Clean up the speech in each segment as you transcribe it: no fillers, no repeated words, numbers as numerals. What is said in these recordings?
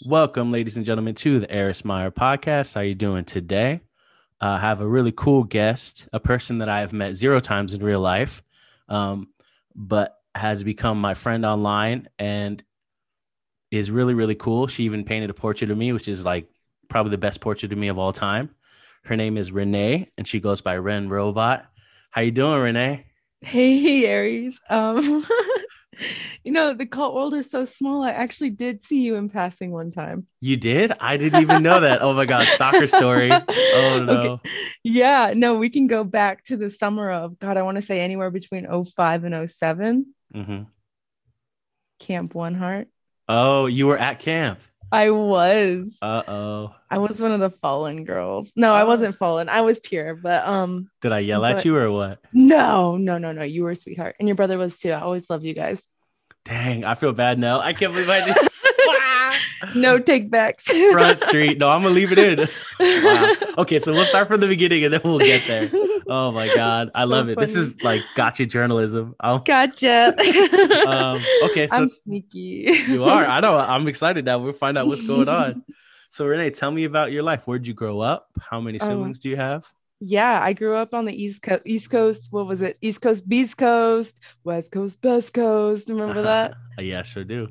Welcome, ladies and gentlemen, to the Eris Meyer podcast. How you doing today? I have a really cool guest, a person that I have met 0 times in real life, but has become my friend online and is really, really cool. She even painted a portrait of me, which is like probably the best portrait of me of all time. Her name is Renee, and she goes by Ren Robot. How you doing, Renee? Hey, Aries. The cult world is so small. I actually did see you in passing one time. You did? I didn't even know that. Oh my God, stalker story. Oh Okay. no. Yeah, no, we can go back to the summer of, God, I want to say anywhere between '05 and '07. Hmm. Camp One Heart. Oh, you were at camp. I was. Uh-oh. I was one of the fallen girls. No, I Oh. wasn't fallen. I was pure, Did I yell at but you or what? no, no, no, no. You were a sweetheart. And your brother was too. I always loved you guys. Dang, I feel bad now. I can't believe I did. No take backs. Front Street. No, I'm gonna leave it in. Wow. Okay, so we'll start from the beginning and then we'll get there. Oh my God. I So love it. This funny. is like gotcha journalism. Gotcha. Okay, so I'm sneaky. you are. I know. I'm excited now. We'll find out what's going on. So Renee, tell me about your life. Where'd you grow up? How many Oh, siblings do you have? yeah, I grew up on the East Coast. East Coast, what was it? East Coast, Beast Coast, West Coast, Best Coast. Remember that? Yeah, sure do.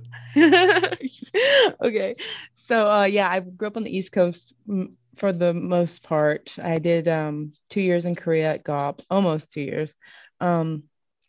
Okay. So yeah, I grew up on the East Coast for the most part. I did 2 years in Korea at GOP, almost 2 years. Um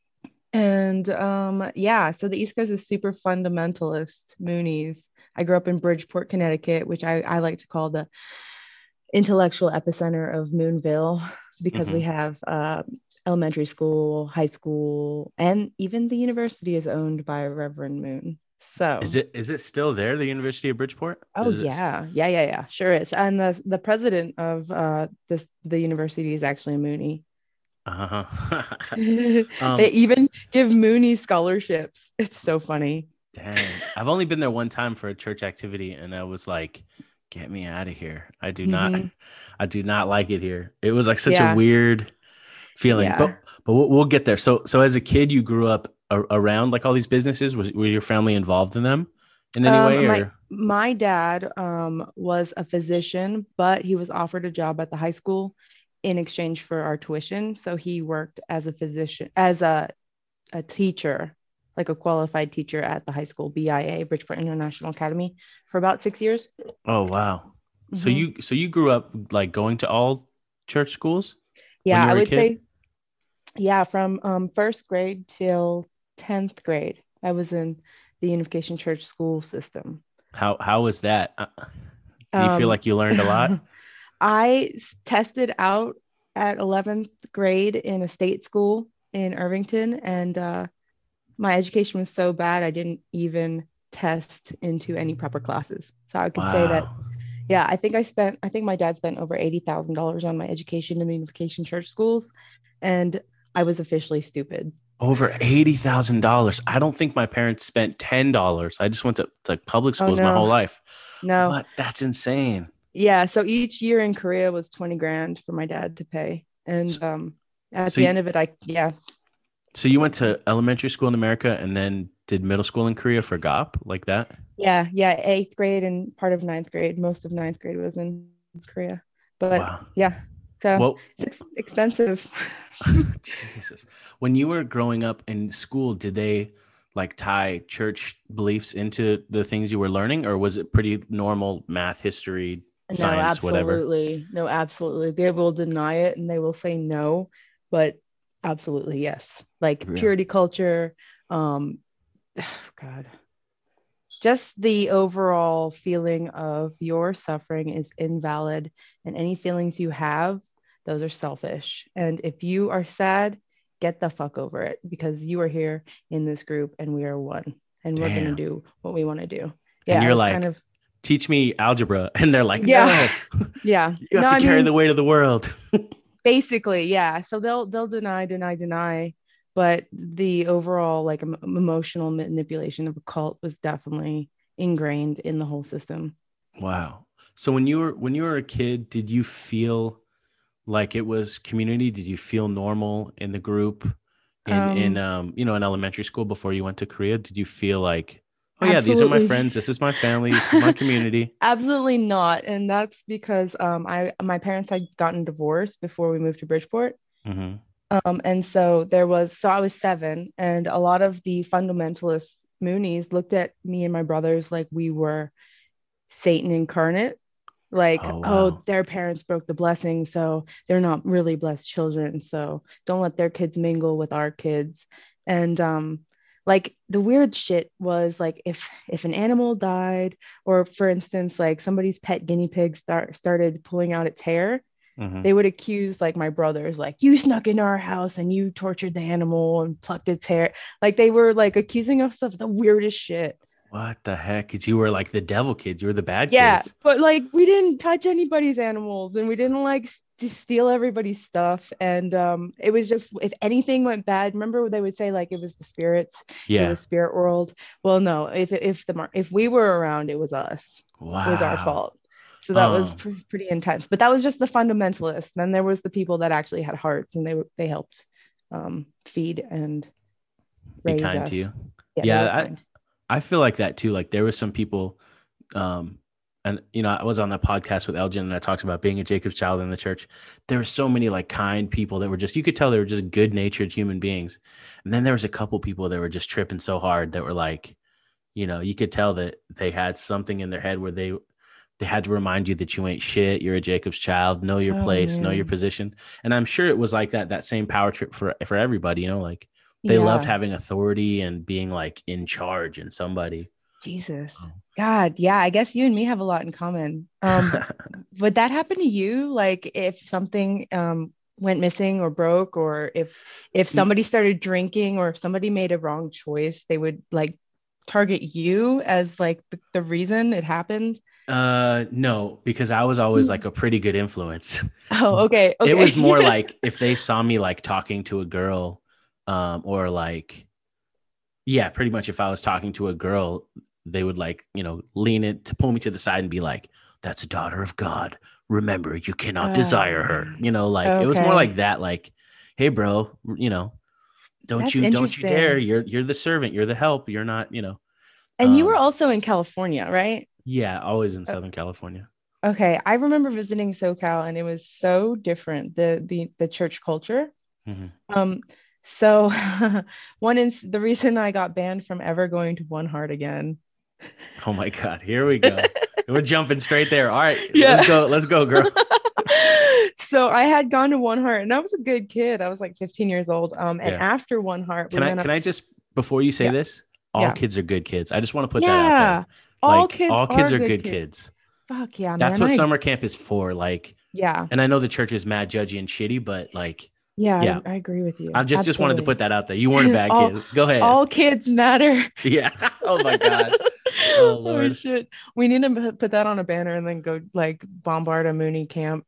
and yeah, so the East Coast is super fundamentalist, Moonies. I grew up in Bridgeport, Connecticut, which I like to call the intellectual epicenter of Moonville because we Hmm. have elementary school, high school, and even the university is owned by Reverend Moon. So, Is it still there, the University of Bridgeport? oh Is it? yeah, yeah, yeah, yeah, sure is. And the president of the university is actually a Mooney. Uh-huh. They um, even give Mooney scholarships. It's so funny. Dang. I've only been there one time for a church activity and I was like, get me out of here. I do not Mhm. I do not like it here. It was like such a Yeah, weird feeling. yeah. But we'll get there. So as a kid you grew up around like all these businesses? Were your family involved in them in any way My or my dad was a physician, but he was offered a job at the high school in exchange for our tuition. So he worked as a physician, as a teacher, like a qualified teacher at the high school, BIA, Bridgeport International Academy, for about 6 years. Oh wow. So Hmm. you grew up like going to all church schools when Yeah, you I were a would kid? say, yeah, from first grade till 10th grade, I was in the Unification Church school system. How was that? Do you feel Um, like you learned a lot? tested out at 11th grade in a state school in Irvington, and my education was so bad I didn't even test into any proper classes. So I could say that, Wow. yeah, I think my dad spent over $80,000 on my education in the Unification Church schools, and I was officially stupid. Over $80,000. I don't think my parents spent $10. I just went to like public Oh schools my whole no, life. no. What? That's insane. Yeah, so each year in Korea was 20 grand for my dad to pay. So, And at so, the you, end of it, I, yeah, so you went to elementary school in America and then did middle school in Korea for GOP like that? yeah, yeah, eighth grade and part of ninth grade. Most of ninth grade was in Korea. But Wow. yeah, so Well, it's expensive. Jesus. When you were growing up in school, did they like tie church beliefs into the things you were learning, or was it pretty normal math, history, No, science, whatever? absolutely. No, absolutely. They will deny it and they will say no, but absolutely yes. Like Yeah. purity culture, God, just the overall feeling of your suffering is invalid, and any feelings you have, those are selfish. And if you are sad, get the fuck over it because you are here in this group and we are one and we're going to Damn. do what we want to do. And Yeah, it you're was kind like, of, teach me algebra. And they're like, yeah, no, yeah. you have No, to I carry mean, the weight of the world. basically, yeah. So they'll deny, deny, deny, but the overall like emotional manipulation of a cult was definitely ingrained in the whole system. Wow. So when you were a kid, did you feel like it was community? Did you feel normal in the group in Um, in elementary school before you went to Korea? Did you feel like Oh yeah, these are my Absolutely. friends. This is my family. This is my community. Absolutely not. And that's because I my parents had gotten divorced before we moved to Bridgeport. Hmm. And so there was, so I was 7, and a lot of the fundamentalist Moonies looked at me and my brothers like we were Satan incarnate. Like, Oh oh, wow. their parents broke the blessing, so they're not really blessed children. So don't let their kids mingle with our kids. And like the weird shit was like if an animal died, or for instance, like somebody's pet guinea pig started pulling out its hair, Hmm. they would accuse like my brothers, like you snuck into our house and you tortured the animal and plucked its hair. Like they were like accusing us of the weirdest shit. What the heck? 'Cause you were like the devil kids. You were the bad Yeah, kids. but like we didn't touch anybody's animals and we didn't like steal everybody's stuff. And it was just if anything went bad, remember they would say like it was the spirits, it Yeah. was spirit world. Well, no, if we were around, it was us. It was our Wow. fault. So that was Um, pretty intense. But that was just the fundamentalists. Then there was the people that actually had hearts and they helped feed and be raise kind to us. you. Yeah, they were Yeah, kind. I feel like that too. Like there was some people, um, and I was on that podcast with Elgin and I talked about being a Jacob's child in the church. There were so many like kind people that were just, you could tell they were just good natured human beings. And then there was a couple people that were just tripping so hard that were like, you could tell that they had something in their head where they had to remind you that you ain't shit. You're a Jacob's child. Know your Oh place. Know your man. position. And I'm sure it was like that same power trip for everybody. Like they loved Yeah. having authority and being like in charge and somebody. Jesus. Oh. God, yeah, I guess you and me have a lot in common. Would that happen to you? Like if something went missing or broke, or if somebody started drinking, or if somebody made a wrong choice, they would like target you as like the reason it happened? No, because I was always like a pretty good influence. Oh, okay, It okay. was more like if they saw me like talking to a girl, or like, yeah, pretty much if I was talking to a girl, they would like, lean it to pull me to the side and be like, that's a daughter of God. Remember, you cannot Oh desire her. man. Like it was more like Okay. that, like, hey bro, don't That's you dare. interesting. You're the servant, you're the help. You're not. And you were Um, also in California, right? yeah, always in Southern California. Okay, I remember visiting SoCal and it was so different, the church culture. Hmm. Um, so one is the reason I got banned from ever going to One Heart again. Oh my God, here we go. We're jumping straight there. All right, let's Yeah. go. Let's go, girl. So I had gone to One Heart and I was a good kid. I was like 15 years old. And Yeah. after One Heart, we Can I went can up I to, just before you say yeah, this, all yeah, kids are good kids. I just want to put that out there. yeah. All Like kids all are kids are good good kids. kids. Fuck yeah, That's man. what summer camp is for. Like, Yeah, and I know the church is mad judgy and shitty, but like, yeah, yeah, I agree with I you. just wanted to Absolutely. put that out there. You weren't a bad all kid. Go ahead. all kids matter. Yeah. Oh my God. Oh Oh Lord. shit. We need to put that on a banner and then go like bombard a Mooney camp.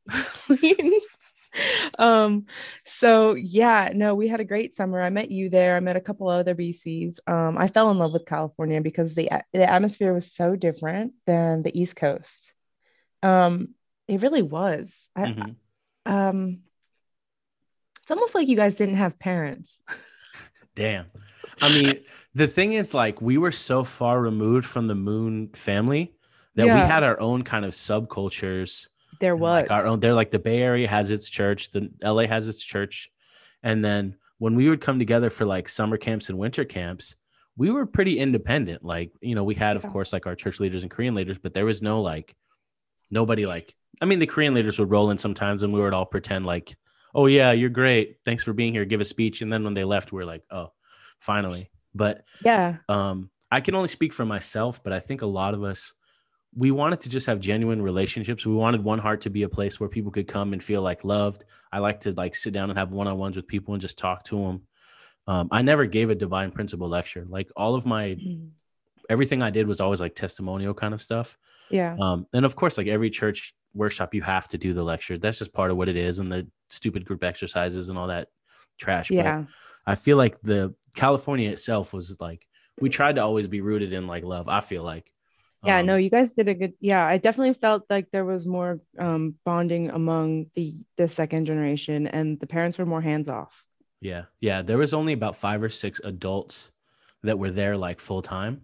um so yeah, no, we had a great summer. I met you there. I met a couple other BCs. I fell in love with California because the atmosphere was so different than the East Coast. It really was. I Hmm. um it's almost like you guys didn't have parents. Damn. I mean, the thing is, like, we were so far removed from the Moon family that we Yeah, had our own kind of subcultures there and like was. our own. They're like the Bay Area has its church, the LA has its church. And then when we would come together for like summer camps and winter camps, we were pretty independent. Like, we had, of Yeah. course, like our church leaders and Korean leaders, but there was no like nobody like, I mean, the Korean leaders would roll in sometimes and we would all pretend like, oh, yeah, you're great. Thanks for being here. Give a speech. And then when they left, we were like, oh, finally. But Yeah. I can only speak for myself, but I think a lot of us, we wanted to just have genuine relationships. We wanted One Heart to be a place where people could come and feel like loved. I like to like sit down and have one-on-ones with people and just talk to them. I never gave a divine principle lecture. Like all of my Mhm. everything I did was always like testimonial kind of stuff. Yeah. And of course, like every church workshop, you have to do the lecture. That's just part of what it is, and the stupid group exercises and all that trash. But Yeah. I feel like the California itself was like we tried to always be rooted in like love. I feel like, Yeah, no, um, you guys did a good. Yeah, I definitely felt like there was more bonding among the second generation, and the parents were more hands off. yeah, there was only about 5 or 6 adults that were there like full time.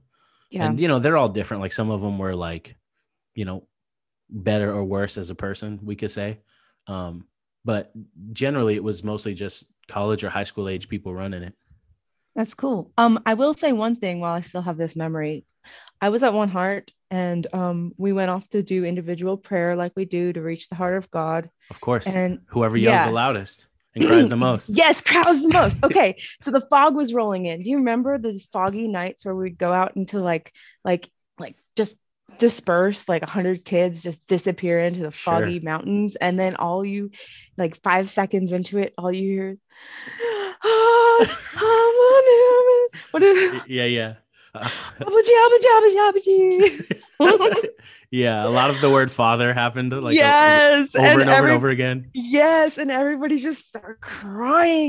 Yeah. And, you know, they're all different. Like some of them were like, you know, better or worse as a person, we could say. But generally it was mostly just college or high school age people running it. That's cool. I will say one thing while I still have this memory. I was at One Heart and we went off to do individual prayer like we do to reach the heart of God. Of course, And whoever yells the yeah, loudest and cries the most. yes, crowds the most. Okay, so the fog was rolling in. Do you remember those foggy nights where we'd go out into like just disperse, like 100 kids just disappear into the Sure. foggy mountains, and then all you, like 5 seconds into it, all you hear is, ah, what is Yeah, yeah. Yeah, a lot of the word father happened like Yes, over and over and over again. yes, and everybody just start crying.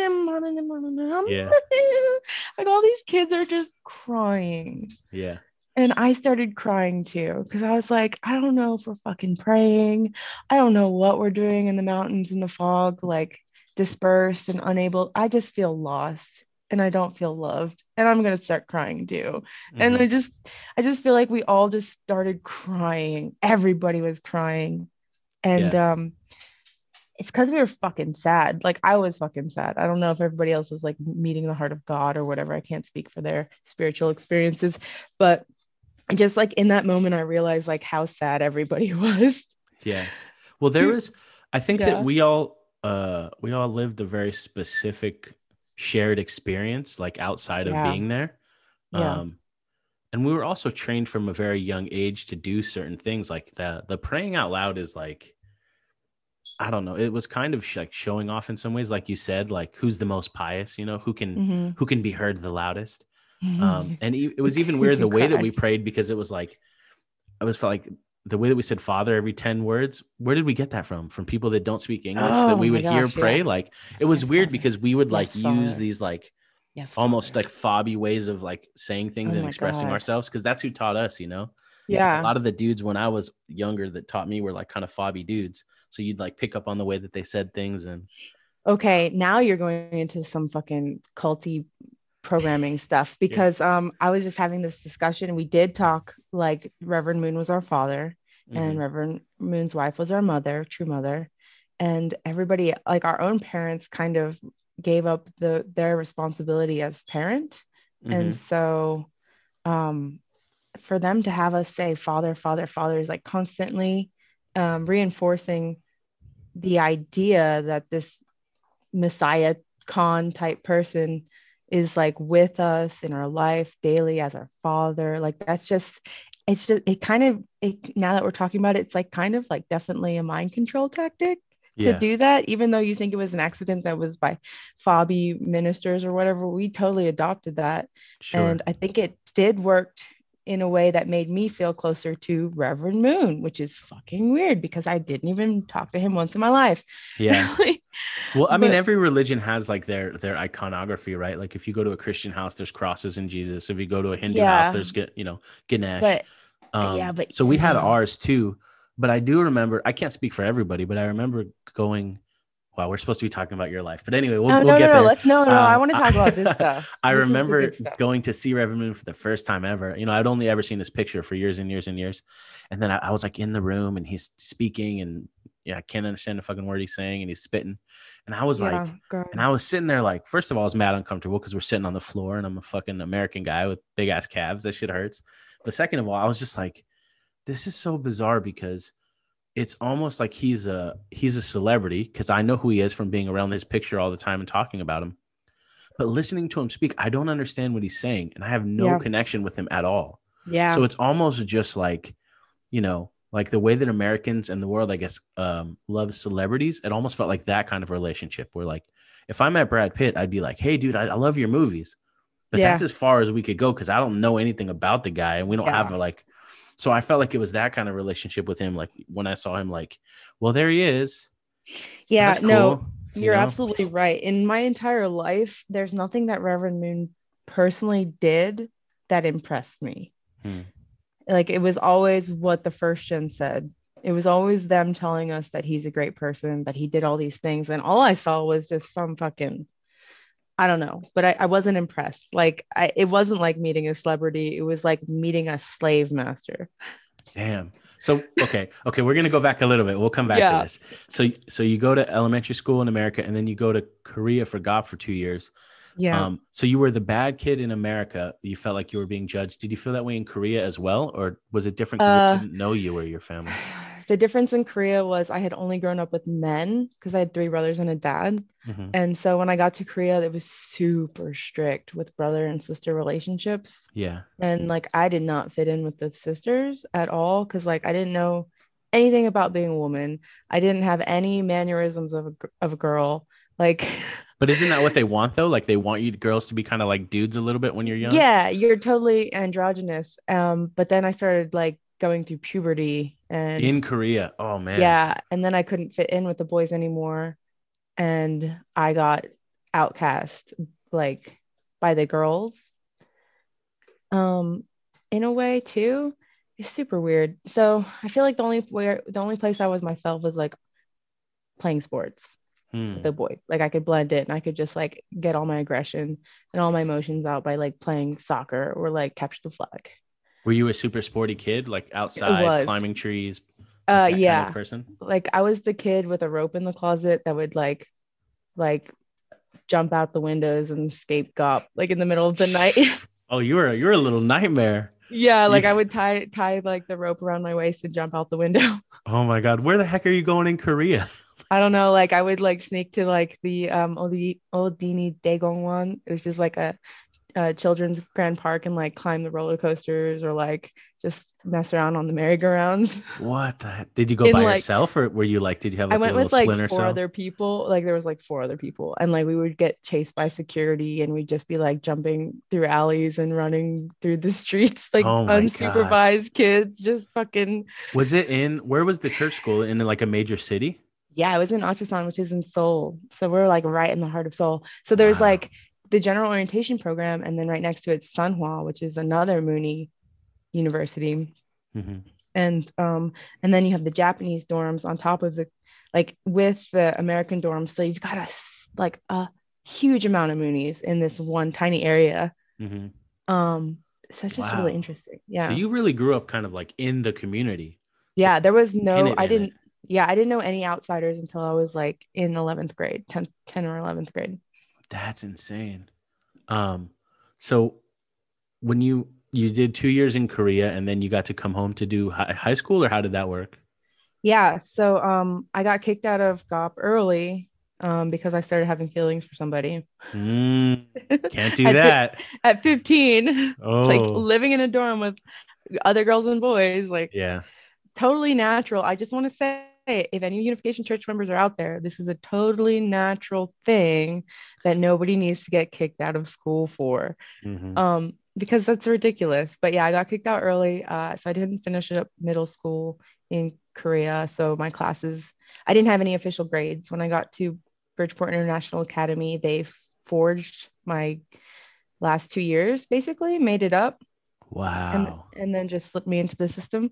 Yeah, Like all these kids are just crying. yeah, And I started crying too because I was like, I don't know if we're fucking praying. I don't know what we're doing in the mountains in the fog, like dispersed and unable. I just feel lost and I don't feel loved. And I'm gonna start crying too. And hmm I just feel like we all just started crying. Everybody was crying. And yeah. it's because we were fucking sad. Like I was fucking sad. I don't know if everybody else was like meeting the heart of God or whatever. I can't speak for their spiritual experiences, but just like in that moment, I realized like how sad everybody was. Yeah. Well, there was, I think that Yeah. we all lived a very specific shared experience, like outside of Yeah. being there. Yeah. Um, and we were also trained from a very young age to do certain things. Like the praying out loud is like, I don't know. It was kind of like showing off in some ways, like you said, like who's the most pious, you know, Mm-hmm. who can be heard the loudest. who, And it was even who weird the can way that cry? we prayed because it was like I was felt like the way that we said Father every 10 words. Where did we get that from? From people that don't speak English that Oh we my would hear gosh. pray? Yeah. Like it was Yes, weird Father. because we would like Yes, use Father. these like Yes, almost Father. like fobby ways of like saying Oh things and my expressing God. ourselves because that's who taught us, you know. Like a Yeah. lot of the dudes when I was younger that taught me were like kind of fobby dudes. So you'd like pick up on the way that they said things and Okay. Now you're going into some fucking culty programming stuff yeah. because I was just having this discussion. We did talk like Reverend Moon was our father and hmm Reverend Moon's wife was our mother, true mother. And everybody, like our own parents, kind of gave up their responsibility as parent. And hmm so um for them to have us say father, father, father is like constantly reinforcing the idea that this Messiah Khan type person is like with us in our life daily as our father. Like that's just it's just it kind of it now that we're talking about it, it's like kind of like definitely a mind control tactic to Yeah, do that, even though you think it was an accident that was by fobby ministers or whatever. We totally adopted that. sure. And I think it did work in a way that made me feel closer to Reverend Moon, which is fucking weird because I didn't even talk to him once in my life. Yeah. Well, I mean, But every religion has like their iconography, right? Like if you go to a Christian house, there's crosses and Jesus. If you go to a Hindu house, yeah, there's you know Ganesh. but yeah, but So we had ours too. But I do remember. I can't speak for everybody, but I remember going. Wow, we're supposed to be talking about your life, but anyway, oh we'll no, no, get no. there. Let's no, no. I want to talk about this stuff. I This is the remember good stuff. going to see Reverend Moon for the first time ever. You know, I'd only ever seen this picture for years and years and years, and then I was like in the room and he's speaking and yeah, I can't understand the fucking word he's saying and he's spitting, and I was Yeah, like, and girl. I was sitting there like, first of all, I was mad uncomfortable because we're sitting on the floor and I'm a fucking American guy with big ass calves. That shit hurts. But second of all, I was just like, this is so bizarre because it's almost like he's a celebrity because I know who he is from being around his picture all the time and talking about him. But listening to him speak, I don't understand what he's saying, and I have no Yeah, connection with him at all. yeah, So it's almost just like, you know, like the way that Americans and the world, I guess, love celebrities. It almost felt like that kind of relationship where, like, if I met Brad Pitt, I'd be like, "Hey, dude, I love your movies," but that's yeah, as far as we could go because I don't know anything about the guy, and we don't have yeah, a like. So I felt like it was that kind of relationship with him. Like when I saw him, like, well, there he is. yeah. That's No, cool, you you're know. absolutely right. In my entire life, there's nothing that Reverend Moon personally did that impressed me. Hmm. Like it was always what the first gen said. It was always them telling us that he's a great person, that he did all these things, and all I saw was just some fucking I don't know, but I wasn't impressed. Like it wasn't like meeting a celebrity. It was like meeting a slave master. Damn. So okay, we're gonna go back a little bit. We'll come back to Yeah. this. So you go to elementary school in America, and then you go to Korea for GOP for 2 years. Yeah. So you were the bad kid in America. You felt like you were being judged. Did you feel that way in Korea as well, or was it different because they Uh, didn't know you or your family? the difference in Korea was I had only grown up with men because I had three brothers and a dad. Hmm. And so when I got to Korea, it was super strict with brother and sister relationships. Yeah. And like I did not fit in with the sisters at all because like I didn't know anything about being a woman. I didn't have any mannerisms of a girl. Like But isn't that what they want though? Like they want you girls to be kind of like dudes a little bit when you're young. yeah, you're totally androgynous. But then I started like going through puberty and In Korea. Oh man. yeah, and then I couldn't fit in with the boys anymore. And I got outcast like by the girls. Um, in a way too. It's super weird. So I feel like the only place I was myself was like playing sports with Hmm. the boys. Like I could blend it and I could just like get all my aggression and all my emotions out by like playing soccer or like capture the flag. Were you a super sporty kid, like It outside was. climbing trees, like that kind of Yeah. person? Like I was the kid with a rope in the closet that would like jump out the windows and escape GOP like in the middle of the night. Oh, you're a little nightmare. Yeah, like You, I would tie like the rope around my waist and jump out the window. oh my God, where the heck are you going in Korea? I don't know, like I would like sneak to like the Odini Daegongwon. It was just like a children's grand park and like climb the roller coasters or like just mess around on the merry-go-rounds. What the heck? Did you go In by like yourself or were you like, did you have I like a went little with like splinter four cell? other people. Like there was like four other people, and like we would get chased by security, and we'd just be like jumping through alleys and running through the streets, like Oh my God. unsupervised kids, just fucking. Where was the church school? In like a major city? Yeah, I was in Acheson, which is in Seoul, so we're like right in the heart of Seoul. So there's Wow. like the general orientation program, and then right next to it, Sunhwa, which is another Mooney university, Hmm. and then you have the Japanese dorms on top of the like with the American dorms. So you've got like a huge amount of Moonies in this one tiny area. Hmm. Um, so it's just really Wow. interesting. So Yeah. you really grew up kind of like in the community, Yeah. There was in no, it, in it. I didn't know any outsiders until I was like in 11th grade, 10 or 11th grade. That's insane. Um, so when you did 2 years in Korea and then you got to come home to do high school, or how did that work? Yeah. So I got kicked out of GOP early because I started having feelings for somebody. Mm, can't do at, fi- that. at 15, like Oh, living in a dorm with other girls and boys, like yeah. totally natural. I just want to say, if any Unification Church members are out there, this is a totally natural thing that nobody needs to get kicked out of school for, Hmm. because that's ridiculous. But yeah, I got kicked out early, so I didn't finish up middle school in Korea. So my classes, I didn't have any official grades. When I got to Bridgeport International Academy, they forged my last 2 years, basically made it up, Wow. and then just slipped me into the system.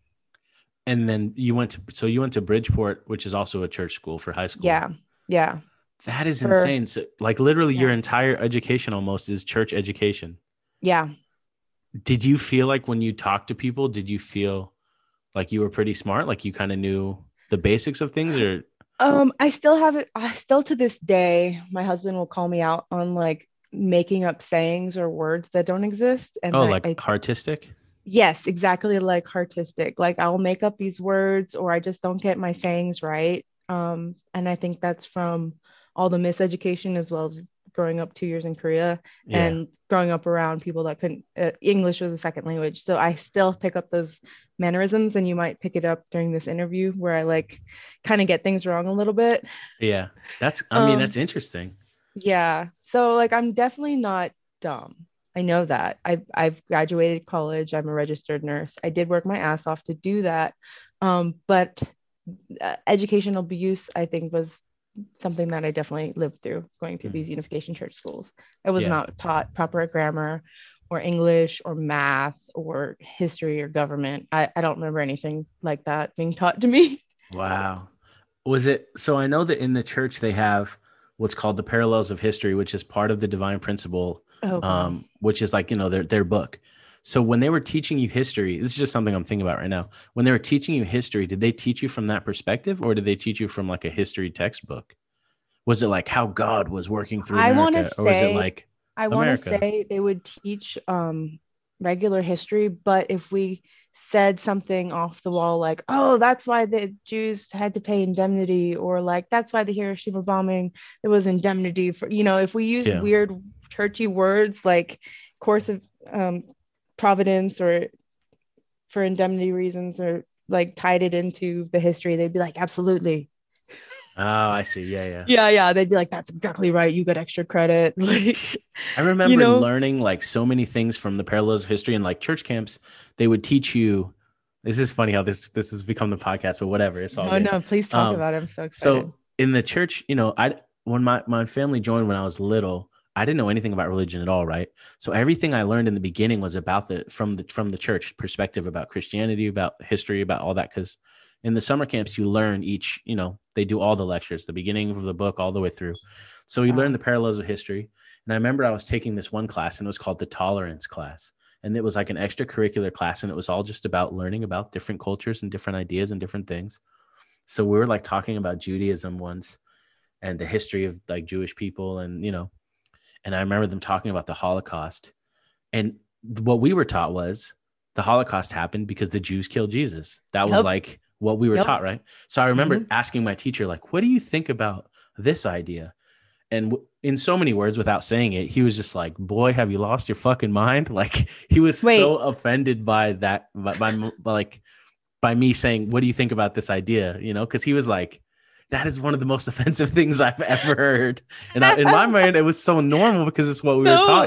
And then you went to Bridgeport, which is also a church school for high school. Yeah, yeah, That is for insane. So, like literally your yeah, entire education almost is church education. yeah. Did you feel like when you talked to people, did you feel like you were pretty smart? Like you kind of knew the basics of things or I still have it. Still to this day, my husband will call me out on like making up sayings or words that don't exist, and oh, like I artistic? yes, exactly like artistic. Like I'll make up these words, or I just don't get my sayings right. And I think that's from all the miseducation as well as growing up 2 years in Korea Yeah. and growing up around people that couldn't English was a second language. So I still pick up those mannerisms, and you might pick it up during this interview where I like kind of get things wrong a little bit. Yeah. I mean, that's Um, interesting. yeah. So like I'm definitely not dumb. I know that. I've graduated college. I'm a registered nurse. I did work my ass off to do that. But educational abuse, I think, was something that I definitely lived through going through these Mhm. Unification Church schools. I was Yeah. not taught proper grammar or English or math or history or government. I don't remember anything like that being taught to me. Wow. Was it so I know that in the church they have what's called the Parallels of History, which is part of the Divine Principle, Oh God. which is like, their book. So when they were teaching you history, this is just something I'm thinking about right now. When they were teaching you history, did they teach you from that perspective, or did they teach you from like a history textbook? Was it like how God was working through I want to America, or was it say, like I want to America? say they would teach regular history, but if we said something off the wall like, "Oh, that's why the Jews had to pay indemnity," or like, "That's why the Hiroshima bombing it was indemnity for," if we use Yeah. weird churchy words like course of providence or for indemnity reasons or like tied it into the history, they'd be like, "Absolutely." Oh, I see. Yeah, yeah. Yeah, they'd be like, "That's exactly right. You get extra credit." Like, I you remember know, learning like so many things from the parallels of history and like church camps. They would teach you. This is funny how this has become the podcast, but whatever, it's all no, good. no, please talk Um, about it. I'm so excited. so in the church, I when my family joined when I was little, I didn't know anything about religion at all, right? So everything I learned in the beginning was about from the church perspective, about Christianity, about history, about all that. Because in the summer camps, you learn each, they do all the lectures, the beginning of the book all the way through. So you learn Wow. the parallels of history. And I remember I was taking this one class, and it was called the tolerance class. And it was like an extracurricular class, and it was all just about learning about different cultures and different ideas and different things. So we were like talking about Judaism once and the history of like Jewish people, and I remember them talking about the Holocaust. And what we were taught was the Holocaust happened because the Jews killed Jesus. That was Yep. like what we were Yep. taught, right? So I remember Hmm. asking my teacher, like, what do you think about this idea? And in so many words, without saying it, he was just like, boy, have you lost your fucking mind? Like, he was so Wait, offended by that, by me saying, what do you think about this idea? Because he was like, that is one of the most offensive things I've ever heard. And in my mind, it was so normal because it's what we were taught, no,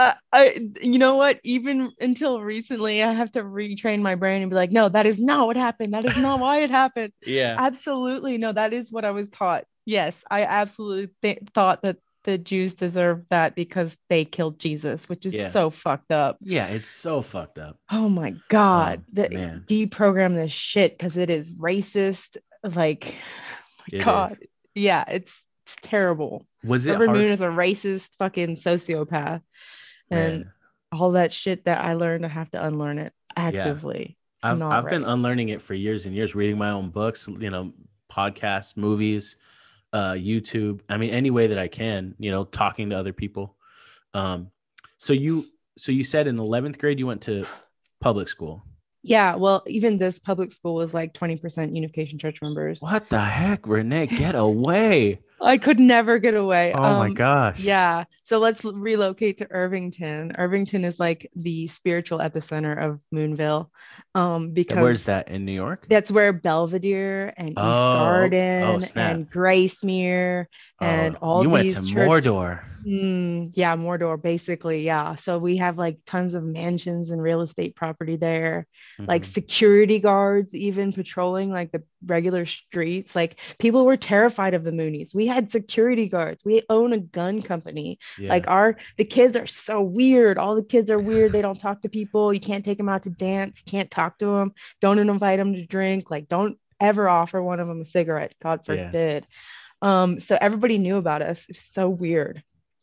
you know what? Even until recently, I have to retrain my brain and be like, no, that is not what happened. That is not why it happened. Yeah, Absolutely. No, that is what I was taught. Yes, I absolutely thought that the Jews deserved that because they killed Jesus, which is yeah, so fucked up. yeah. It's so fucked up. Oh my God. Man, Deprogram this shit because it is racist. Like, oh my it God. is. Yeah, it's terrible. Was it Herbert hard? Moon is a racist fucking sociopath. And Man, all that shit that I learned, I have to unlearn it yeah. actively. It's I've not I've been right. unlearning it for years and years, reading my own books, podcasts, movies, YouTube. I mean, any way that I can, talking to other people. Um, so you said in 11th grade you went to public school. Yeah, well, even this public school was like 20% Unification Church members. What the heck, Renee? Get away. I could never get away. Oh my gosh. Yeah. So let's relocate to Irvington. Irvington is like the spiritual epicenter of Moonville, And where's because that in New York? that's where Belvedere and East Oh, Garden snap. and Gracemere and Oh, all you went to these church. Mordor. Yeah, Mordor, basically. Yeah. So we have like tons of mansions and real estate property there, like Hmm. security guards, even patrolling like the regular streets. Like people were terrified of the Moonies. We had security guards. We own a gun company. Yeah. Like the kids are so weird. All the kids are weird. They don't talk to people. You can't take them out to dance. Can't talk to them. Don't invite them to drink. Like don't ever offer one of them a cigarette. God Yeah. forbid. So everybody knew about us. It's so weird.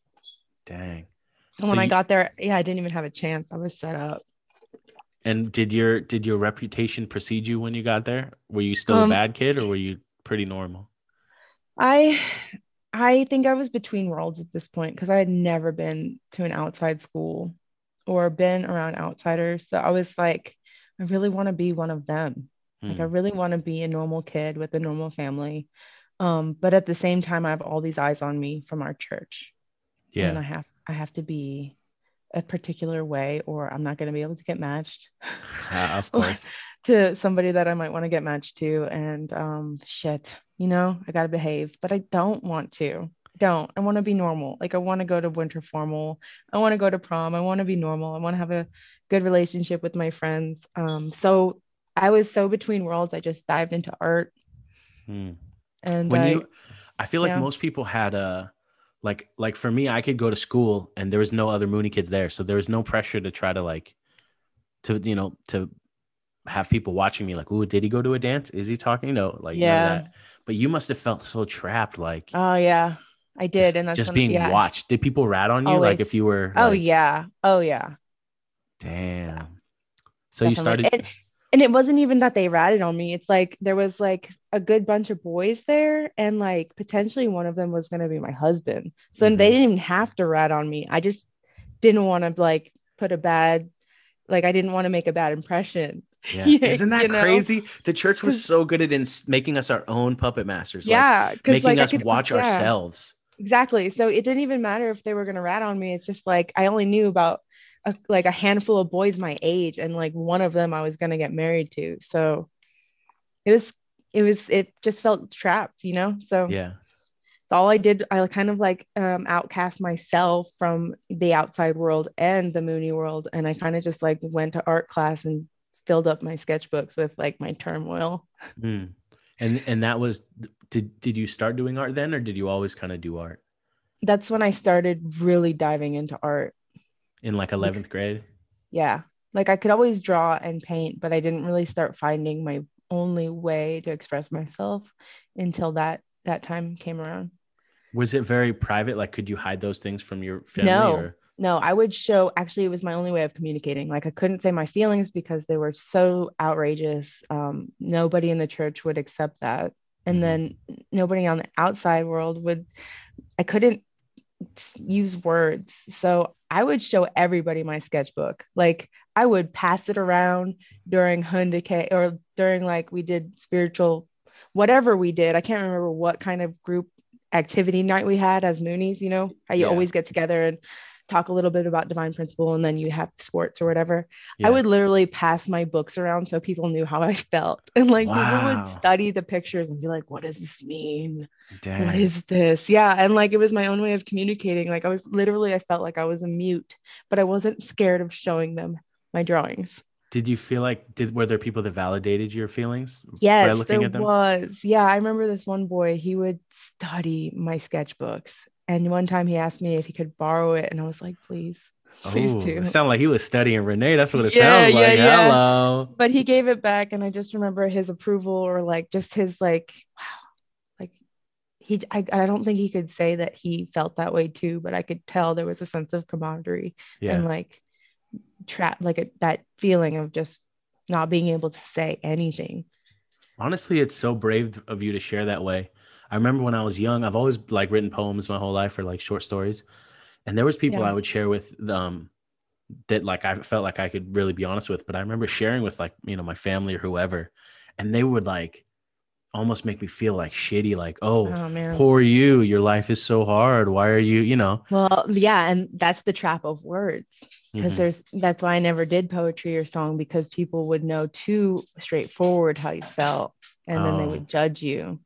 Dang. So So when I you got there, yeah, I didn't even have a chance. I was set up. and did your reputation precede you when you got there? Were you still a Um, bad kid or were you pretty normal? I I think I was between worlds at this point because I had never been to an outside school or been around outsiders. So I was like, I really want to be one of them. Like I Hmm. really want to be a normal kid with a normal family. But at the same time, I have all these eyes on me from our church, and Yeah. I have to be a particular way, or I'm not going to be able to get matched Of course. to somebody that I might want to get matched to. And shit, I got to behave, but I don't want to. Don't. I want to be normal. Like I want to go to winter formal. I want to go to prom. I want to be normal. I want to have a good relationship with my friends. So I was so between worlds. I just dived into art, Hmm. and When you I feel like yeah, most people had a like for me, I could go to school and there was no other Mooney kids there. So there was no pressure to try to to have people watching me like, "Ooh, did he go to a dance? Is he talking?" Like none of yeah. that. But you must have felt so trapped, like Oh yeah. I did. And that's Just when, being yeah, watched. Did people rat on you? Like always. if you were Oh, like, yeah. Oh, yeah. Yeah, damn. So you definitely. started, And it wasn't even that they ratted on me. It's like there was like a good bunch of boys there, and like potentially one of them was going to be my husband. So they Mhm. didn't even have to rat on me. I just didn't want to like put a bad, like I didn't want to make a bad impression. Yeah. you, Isn't that you know, crazy? The church was because so good at making us our own puppet masters, like yeah, because making like I us could, watch yeah, ourselves. exactly. So it didn't even matter if they were going to rat on me. It's just like I only knew about like a handful of boys my age, and like one of them I was going to get married to. So it was it just felt trapped, so Yeah. all I did, I kind of like outcast myself from the outside world and the Mooney world, and I kind of just like went to art class and filled up my sketchbooks with like my turmoil. Mm. And that was, did you start doing art then, or did you always kind of do art That's when I started really diving into art. in like 11th grade? Yeah, like I could always draw and paint, but I didn't really start finding my only way to express myself until that time came around. Was it very private? Like, could you hide those things from your family No, or? no, I would show, actually, it was my only way of communicating. Like, I couldn't say my feelings because they were so outrageous. Nobody in the church would accept that. And Mhm. then nobody on the outside world would, I couldn't use words. So I would show everybody my sketchbook. Like, I would pass it around during Hundake or during like we did spiritual, whatever we did. I can't remember what kind of group activity night we had as Moonies, how you Yeah. always get together and talk a little bit about divine principle and then you have sports or whatever. I Yeah. would literally pass my books around so people knew how I felt. And like people would Wow. study the pictures and be like, what does this mean? What Dang. is this? Yeah. And like it was my own way of communicating. Like I was literally, I felt like I was a mute, but I wasn't scared of showing them my drawings. Did you feel like, were there people that validated your feelings by Yes, there looking at them? was. Yeah, I remember this one boy, he would study my sketchbooks. And one time he asked me if he could borrow it. And I was like, please, please Oh, it do. sounded like he was studying Renee. That's what it Yeah, sounds yeah, like. yeah. Hello. But he gave it back. And I just remember his approval or like just his like, wow, like I don't think he could say that he felt that way too, but I could tell there was a sense of camaraderie and Yeah. like that feeling of just not being able to say anything. Honestly, it's so brave of you to share that way. I remember when I was young, I've always like written poems my whole life or like short stories. And there was people Yeah. I would share with that like I felt like I could really be honest with, but I remember sharing with like, my family or whoever, and they would like almost make me feel like shitty, like, oh, Oh man. poor you, your life is so hard. Why are you, Well, yeah, and that's the trap of words because Mhm. that's why I never did poetry or song because people would know too straightforward how you felt and then they Oh, would judge you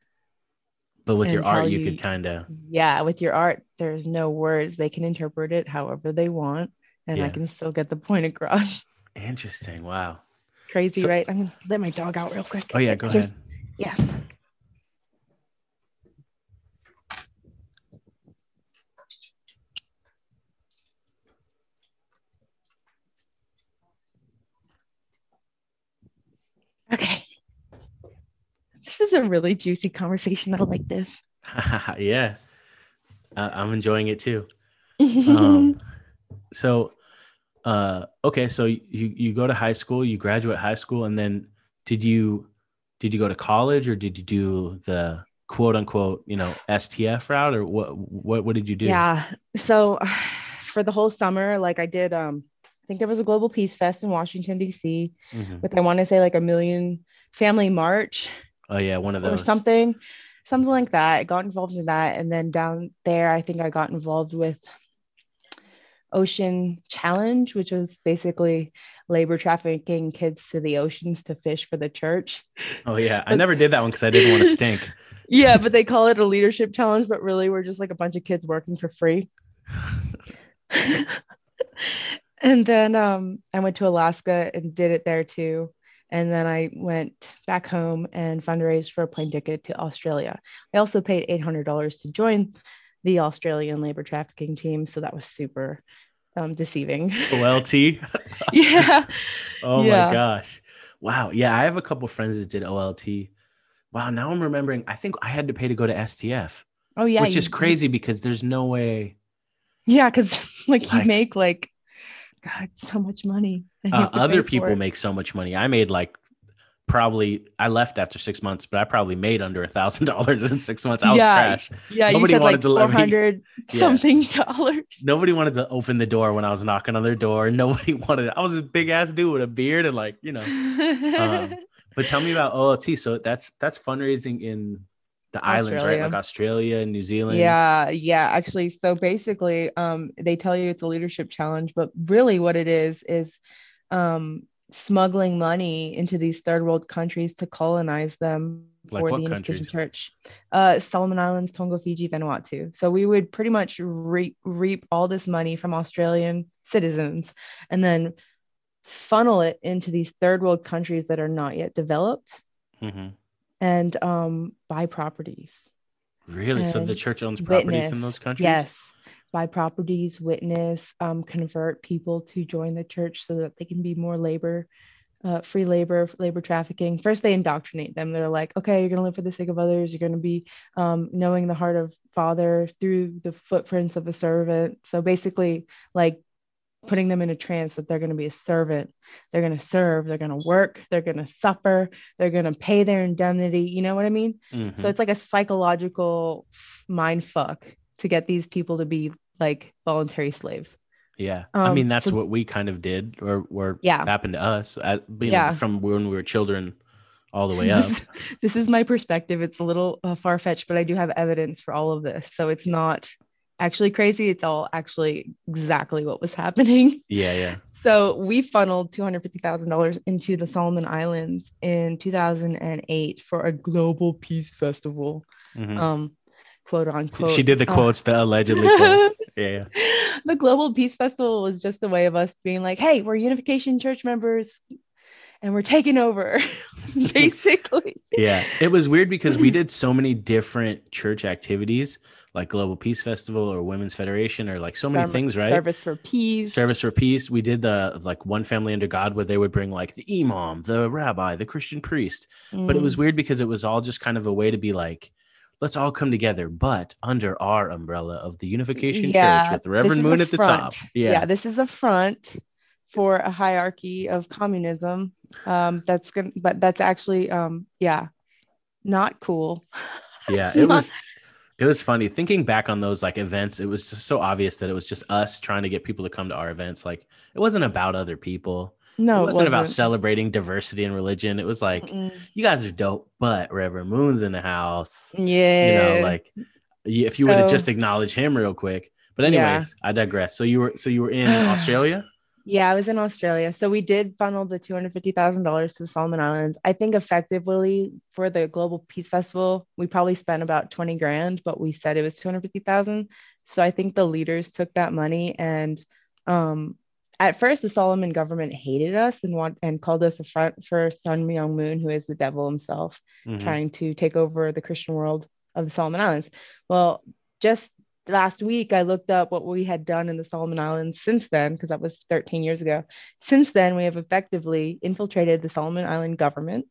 but with your and art, tell you could you, kind of, yeah, with your art, there's no words. They can interpret it however they want, and I yeah. can still get the point across. Interesting. Wow. Crazy, So, right? I'm gonna let my dog out real quick. oh yeah, go Here's, ahead. yeah. Okay. This is a really juicy conversation. I like this. Yeah, I'm enjoying it too. Um, so, okay, so you go to high school, you graduate high school, and then did you did you go to college or did you do the quote unquote, STF route or what did you do? Yeah. So for the whole summer, like I did, I think there was a Global Peace Fest in Washington, D.C. Hmm. with, I want to say like a million family march Oh yeah, one of or those. something like that. I got involved in that. And then down there, I think I got involved with Ocean Challenge, which was basically labor trafficking kids to the oceans to fish for the church. Oh yeah, I But never did that one because I didn't want to stink. yeah, but they call it a leadership challenge, but really we're just like a bunch of kids working for free. And then I went to Alaska and did it there too. And then I went back home and fundraised for a plane ticket to Australia. I also paid $800 to join the Australian labor trafficking team. So that was super deceiving. OLT. Yeah. Oh my Yeah. gosh. Wow. Yeah, I have a couple friends that did OLT. Wow, now I'm remembering. I think I had to pay to go to STF. Oh yeah, which is you crazy because there's no way. yeah, because like you Like make like God so much money and you have to other pay for people it. make so much money. I made like probably I left after 6 months, but I probably made under $1,000 in 6 months. I was Yeah, trash. yeah, you Nobody said wanted like to let me. 400 Yeah, something dollars. nobody wanted to open the door when I was knocking on their door. Nobody wanted. I was a big ass dude with a beard and like Um, but tell me about OLT. So that's fundraising in the islands, right? Like Australia. Australia and New Zealand. Yeah, yeah, actually. So basically, they tell you it's a leadership challenge, but really what it is smuggling money into these third world countries to colonize them Like for the what Unification countries? Church. Solomon Islands, Tonga, Fiji, Vanuatu. So we would pretty much reap all this money from Australian citizens and then funnel it into these third world countries that are not yet developed Hmm. and buy properties Really? So the and church owns properties witness. in those countries? Yes, buy properties, witness, convert people to join the church so that they can be more free labor, labor trafficking. First, they indoctrinate them. They're like, okay, you're going to live for the sake of others. You're going to be knowing the heart of Father through the footprints of a servant. So basically, like putting them in a trance that they're going to be a servant. They're going to serve. They're going to work. They're going to suffer. They're going to pay their indemnity. You know what I mean? So Hmm. it's like a psychological mind fuck to get these people to be like voluntary slaves. Yeah. I mean, that's So what we kind of did or yeah, happened to us at, yeah. from when we were children all the way this up. is this is my perspective. It's a little far-fetched, but I do have evidence for all of this. So it's not actually crazy. It's all actually exactly what was happening. Yeah. Yeah. So we funneled $250,000 into the Solomon Islands in 2008 for a global peace festival, Hmm. um, quote She unquote. did the quotes, the allegedly quotes. Yeah. The global peace festival was just a way of us being like, hey, we're Unification Church members and we're taking over, Yeah. basically. Yeah, it was weird because we did so many different church activities, like Global Peace Festival or Women's Federation, or like so many things, right? Service for peace. Service for Peace. We did the like One Family Under God, where they would bring like the imam, the rabbi, the Christian priest. But it was Mm, weird because it was all just kind of a way to be like, let's all come together, but under our umbrella of the Unification Church yeah, with this Reverend is a Moon at the front. top. Yeah, Yeah, this is a front for a hierarchy of communism. But that's actually, yeah, not cool. yeah. It Not, was It was funny thinking back on those like events. It was just so obvious that it was just us trying to get people to come to our events. Like it wasn't about other people. It no, it wasn't about wasn't. celebrating diversity in religion. It was like, Mm-mm. you guys are dope, but Reverend Moon's in the house. Yeah. Like if you would have So just acknowledged him real quick. But yeah, anyways, I digress. So you were in Australia? yeah, I was in Australia. So we did funnel the $250,000 to the Solomon Islands. I think effectively for the Global Peace Festival, we probably spent about 20 grand, but we said it was 250,000. So I think the leaders took that money and um at first the Solomon government hated us and called us a front for Sun Myung Moon, who is the devil himself, Mm-hmm. trying to take over the Christian world of the Solomon Islands. Well, just last week I looked up what we had done in the Solomon Islands since then, because that was 13 years ago. Since then, we have effectively infiltrated the Solomon Island government.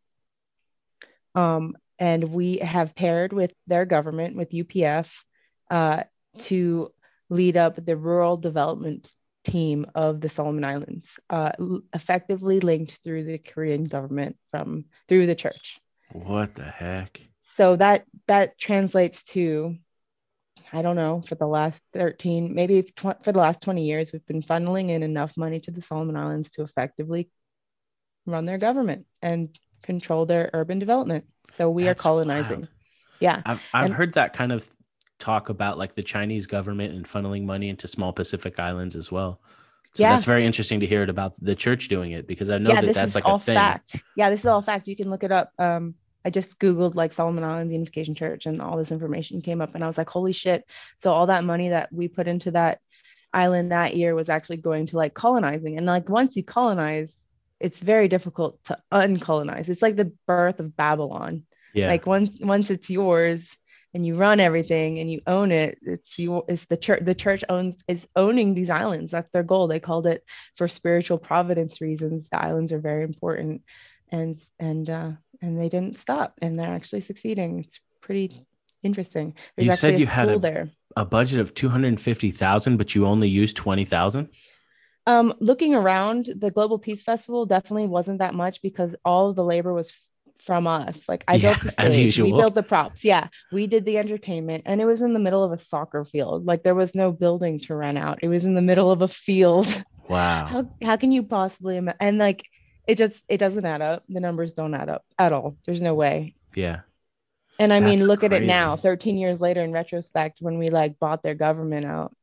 And we have paired with their government, with UPF, uh, to lead up the rural development team of the Solomon Islands, effectively linked through the Korean government from through the church. What the heck? So that translates to I don't know, for the last 13, maybe for the last 20 years, we've been funneling in enough money to the Solomon Islands to effectively run their government and control their urban development. So we are That's wild. colonizing. Yeah. I've And heard that kind of talk about like the Chinese government and funneling money into small Pacific islands as well. So that's yeah, very interesting to hear it about the church doing it because I know yeah, that this that's is like a all thing. fact. Yeah, this is all fact. You can look it up. I just Googled like Solomon Island Unification Church and all this information came up and I was like, holy shit. So all that money that we put into that island that year was actually going to like colonizing. And like once you colonize, it's very difficult to uncolonize. It's like the birth of Babylon. Yeah. Like once it's yours and you run everything and you own it, it's the church. The church is owning these islands. That's their goal. They called it for spiritual providence reasons. The islands are very important, and and they didn't stop, and they're actually succeeding. It's pretty. Interesting. There's You actually said a you had school there. a budget of 250,000, but you only used 20,000. Looking around, the Global Peace Festival definitely wasn't that much because all of the labor was from us. Like I Yeah, built the as stage, we usual. built the props. Yeah, we did the entertainment, and it was in the middle of a soccer field. Like there was no building to rent out. It was in the middle of a field. Wow. How can you possibly and like it doesn't add up. The numbers don't add up at all. There's no way. Yeah, And I mean, that's look at it now, crazy. 13 years later in retrospect, when we like bought their government out.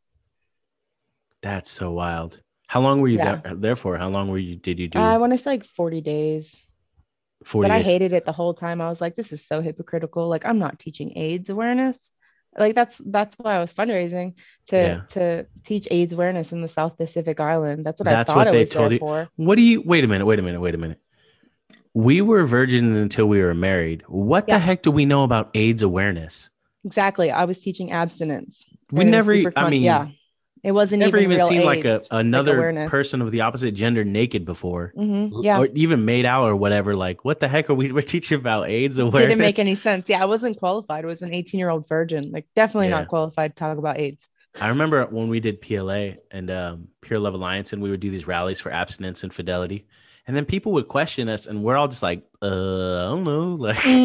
That's so wild. How long were you Yeah. there for? How long did you I do want to say like 40 days. 40 But I days? hated it the whole time. I was like, this is so hypocritical. Like, I'm not teaching AIDS awareness. Like that's why I was fundraising Yeah. to teach AIDS awareness in the South Pacific Island. That's what I That's thought what I they was told there you. for. What do you, wait a minute. We were virgins until we were married. What the Yeah, heck do we know about AIDS awareness? exactly. I was teaching abstinence. We And it was never, super I fun. Yeah. mean, It wasn't never even even real seen like AIDS, like another awareness. person of the opposite gender naked before, Yeah. or even made out or whatever. Like, what the heck are we're teaching about AIDS Didn't make awareness? any sense. Yeah, I wasn't qualified. I was an 18-year-old virgin. Like, definitely not Yeah. qualified to talk about AIDS. I remember when we did PLA and Pure Love Alliance, and we would do these rallies for abstinence and fidelity. And then people would question us, and we're all just like, I don't know. Like,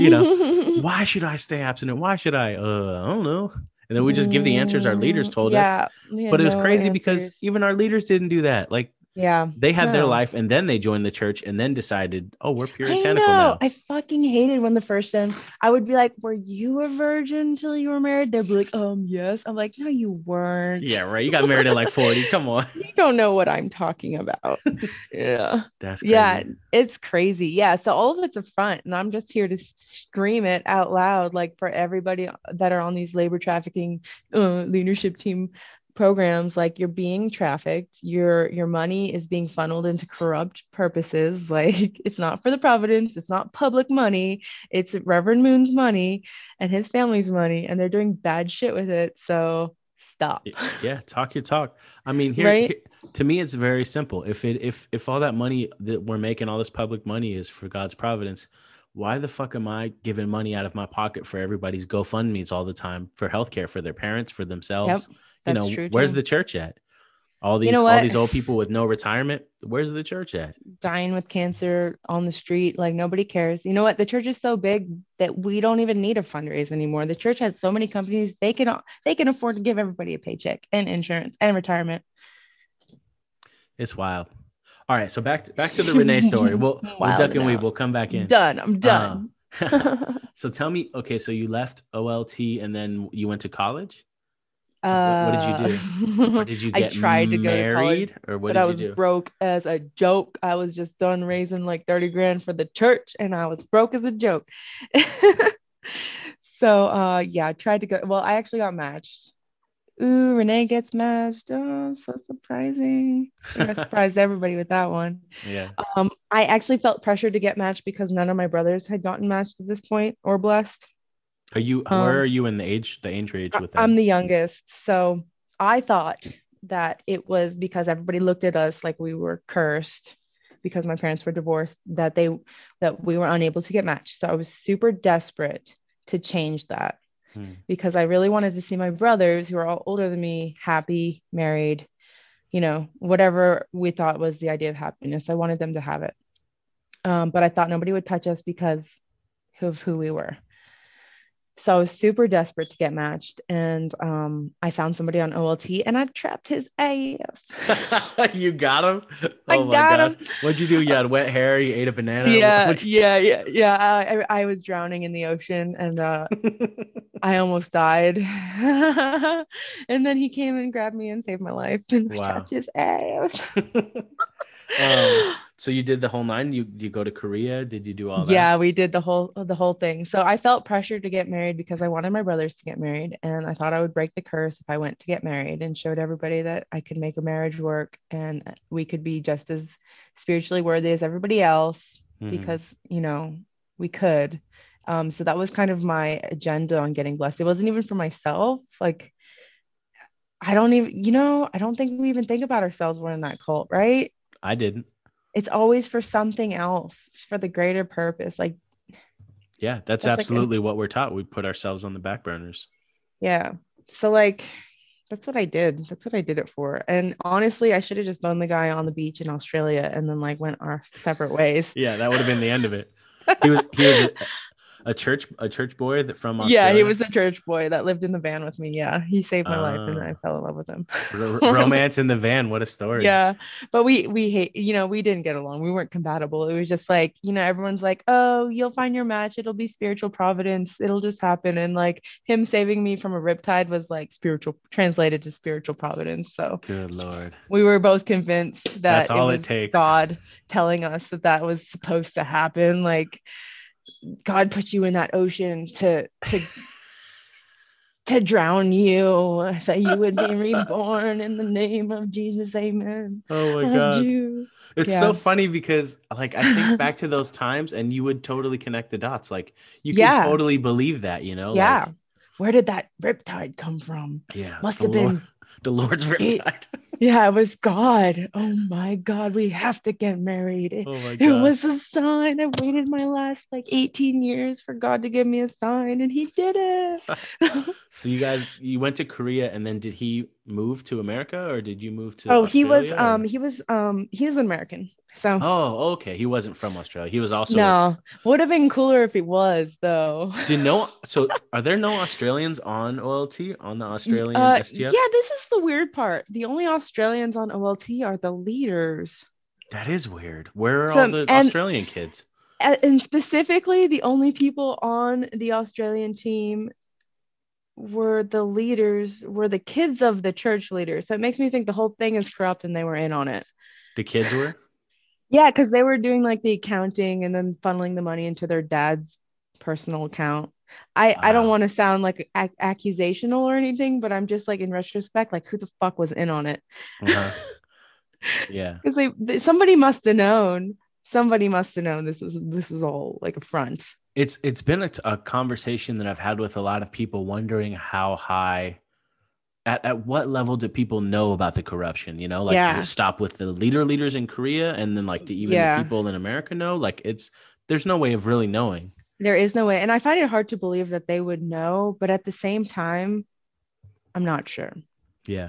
Mm. why should I stay abstinent? Why should I don't know. And then we just give the answers our leaders told us. Yeah, yeah, But it was no crazy because answers. even our leaders didn't do that. Like, Yeah, they had their no. life and then they joined the church and then decided, oh, we're I puritanical know. now. I fucking hated when the first time I would be like, "Were you a virgin until you were married?" They'd be like, yes." I'm like, "No, you weren't. Yeah, right. You got married at like 40. Come on. You don't know what I'm talking about." Yeah. That's Yeah, crazy. it's crazy. Yeah, so all of it's a front, and I'm just here to scream it out loud, like for everybody that are on these labor trafficking leadership team programs. Like you're being trafficked, your money is being funneled into corrupt purposes. Like it's not for the Providence, it's not public money, it's Reverend Moon's money and his family's money, and they're doing bad shit with it. So stop. Yeah, talk your talk. I mean, Right? here to me, it's very simple. If all that money that we're making, all this public money is for God's providence, why the fuck am I giving money out of my pocket for everybody's GoFundMe's all the time for healthcare for their parents, for Yep, themselves? that's true Where's too. the church at? You know All what? these old people with no retirement. Where's the church at? Dying with cancer on the street. Like nobody cares. You know what? The church is so big that we don't even need a fundraise anymore. The church has so many companies they can afford to give everybody a paycheck and insurance and retirement. It's wild. All right, so back to the Renee story. We'll Wild duck and and weave. out. We'll come back in. Done. I'm Uh, done. so tell me, okay, so you left OLT and then you went to college? Like, what did you uh, do? Or did you I get tried to go to college, married? Or what but I did you was do? broke as a joke. I was just done raising like 30 grand for the church and I was broke as a joke. So yeah, I tried to go. Well, I actually got matched. Ooh, Renee gets matched. Oh, so surprising. I think I surprised everybody with that one. Yeah. I actually felt pressure to get matched because none of my brothers had gotten matched at this point or blessed. Where are Um, you in the age range with I'm them? the youngest, so I thought that it was because everybody looked at us like we were cursed because my parents were divorced that we were unable to get matched. So I was super desperate to change that Hmm. because I really wanted to see my brothers who are all older than me happy, married, whatever we thought was the idea of happiness. I wanted them to have it. But I thought nobody would touch us because of who we were. So I was super desperate to get matched. And I found somebody on OLT and I trapped his ass. You got him? I Oh my got gosh. him. What'd you do? You had wet hair, you ate a banana. Yeah, What yeah, yeah, yeah. I was drowning in the ocean and I almost died. And then he came and grabbed me and saved my life and I Wow. trapped his ass. So you did the whole nine? You go to Korea? Did you do all that? Yeah, we did the whole thing. So I felt pressured to get married because I wanted my brothers to get married and I thought I would break the curse if I went to get married and showed everybody that I could make a marriage work and we could be just as spiritually worthy as everybody else Hmm. because, we could. So that was kind of my agenda on getting blessed. It wasn't even for myself. Like I don't think we even think about ourselves when we're in that cult, right? I didn't. It's always for something else, for the greater purpose. Like Yeah, that's That's like absolutely what we're taught. We put ourselves on the back burners. yeah. So like that's what I did. That's what I did it for. And honestly, I should have just known the guy on the beach in Australia and then like went our separate ways. Yeah, that would have been the end of it. He was a church boy that from Yeah, he Australia. was a church boy that lived in the van with me. Yeah, he saved my life and I Uh, fell in love with him. romance in the van. What a story. Yeah, but we hate, we didn't get along. We weren't compatible. It was just like, everyone's like, "Oh, you'll find your match. It'll be spiritual providence. It'll just happen." And like him saving me from a riptide was like spiritual translated to spiritual providence. So Good Lord. we were both convinced That's that it all it was takes. God telling us that that was supposed to happen. Like God put you in that ocean to drown you, so you would be reborn in the name of Jesus. Amen. Oh my I God. do. It's so Yeah. funny because like I think back to those times and you would totally connect the dots. Like you could Yeah. totally believe that, Yeah. like Where did that riptide come from? yeah, Must the have Lord been. the Lord's Je- riptide. Yeah, it was God. Oh my God, we have to get married. It, Oh my it was gosh. a sign. I waited my last like 18 years for God to give me a sign, and He did it. So you went to Korea and then did he move to America or did you move to Oh, Australia or he was American. So Oh, okay. He wasn't from Australia. He was also no, would have been cooler if he was though. did no so are there no Australians on OLT on the Australian Yeah, STF? this is the weird part. The only Australians on OLT are the leaders. That is weird. Where are all So the Australian kids? and specifically the only people on the Australian team were the leaders, were the kids of the church leaders. So it makes me think the whole thing is corrupt and they were in on it. The kids were? Yeah, because they were doing like the accounting and then funneling the money into their dad's personal account. I don't Wow. want to sound like accusational or anything, but I'm just like in retrospect, like who the fuck was in on it? Uh-huh. Yeah. Because somebody must have known. Somebody must have known this was all like a front. It's been a conversation that I've had with a lot of people wondering how high at what level do people know about the corruption? Like does it Yeah, stop with the leaders in Korea and then like do even the yeah. people in America know? Like there's no way of really knowing. There is no way, and I find it hard to believe that they would know, but at the same time, I'm not sure. Yeah.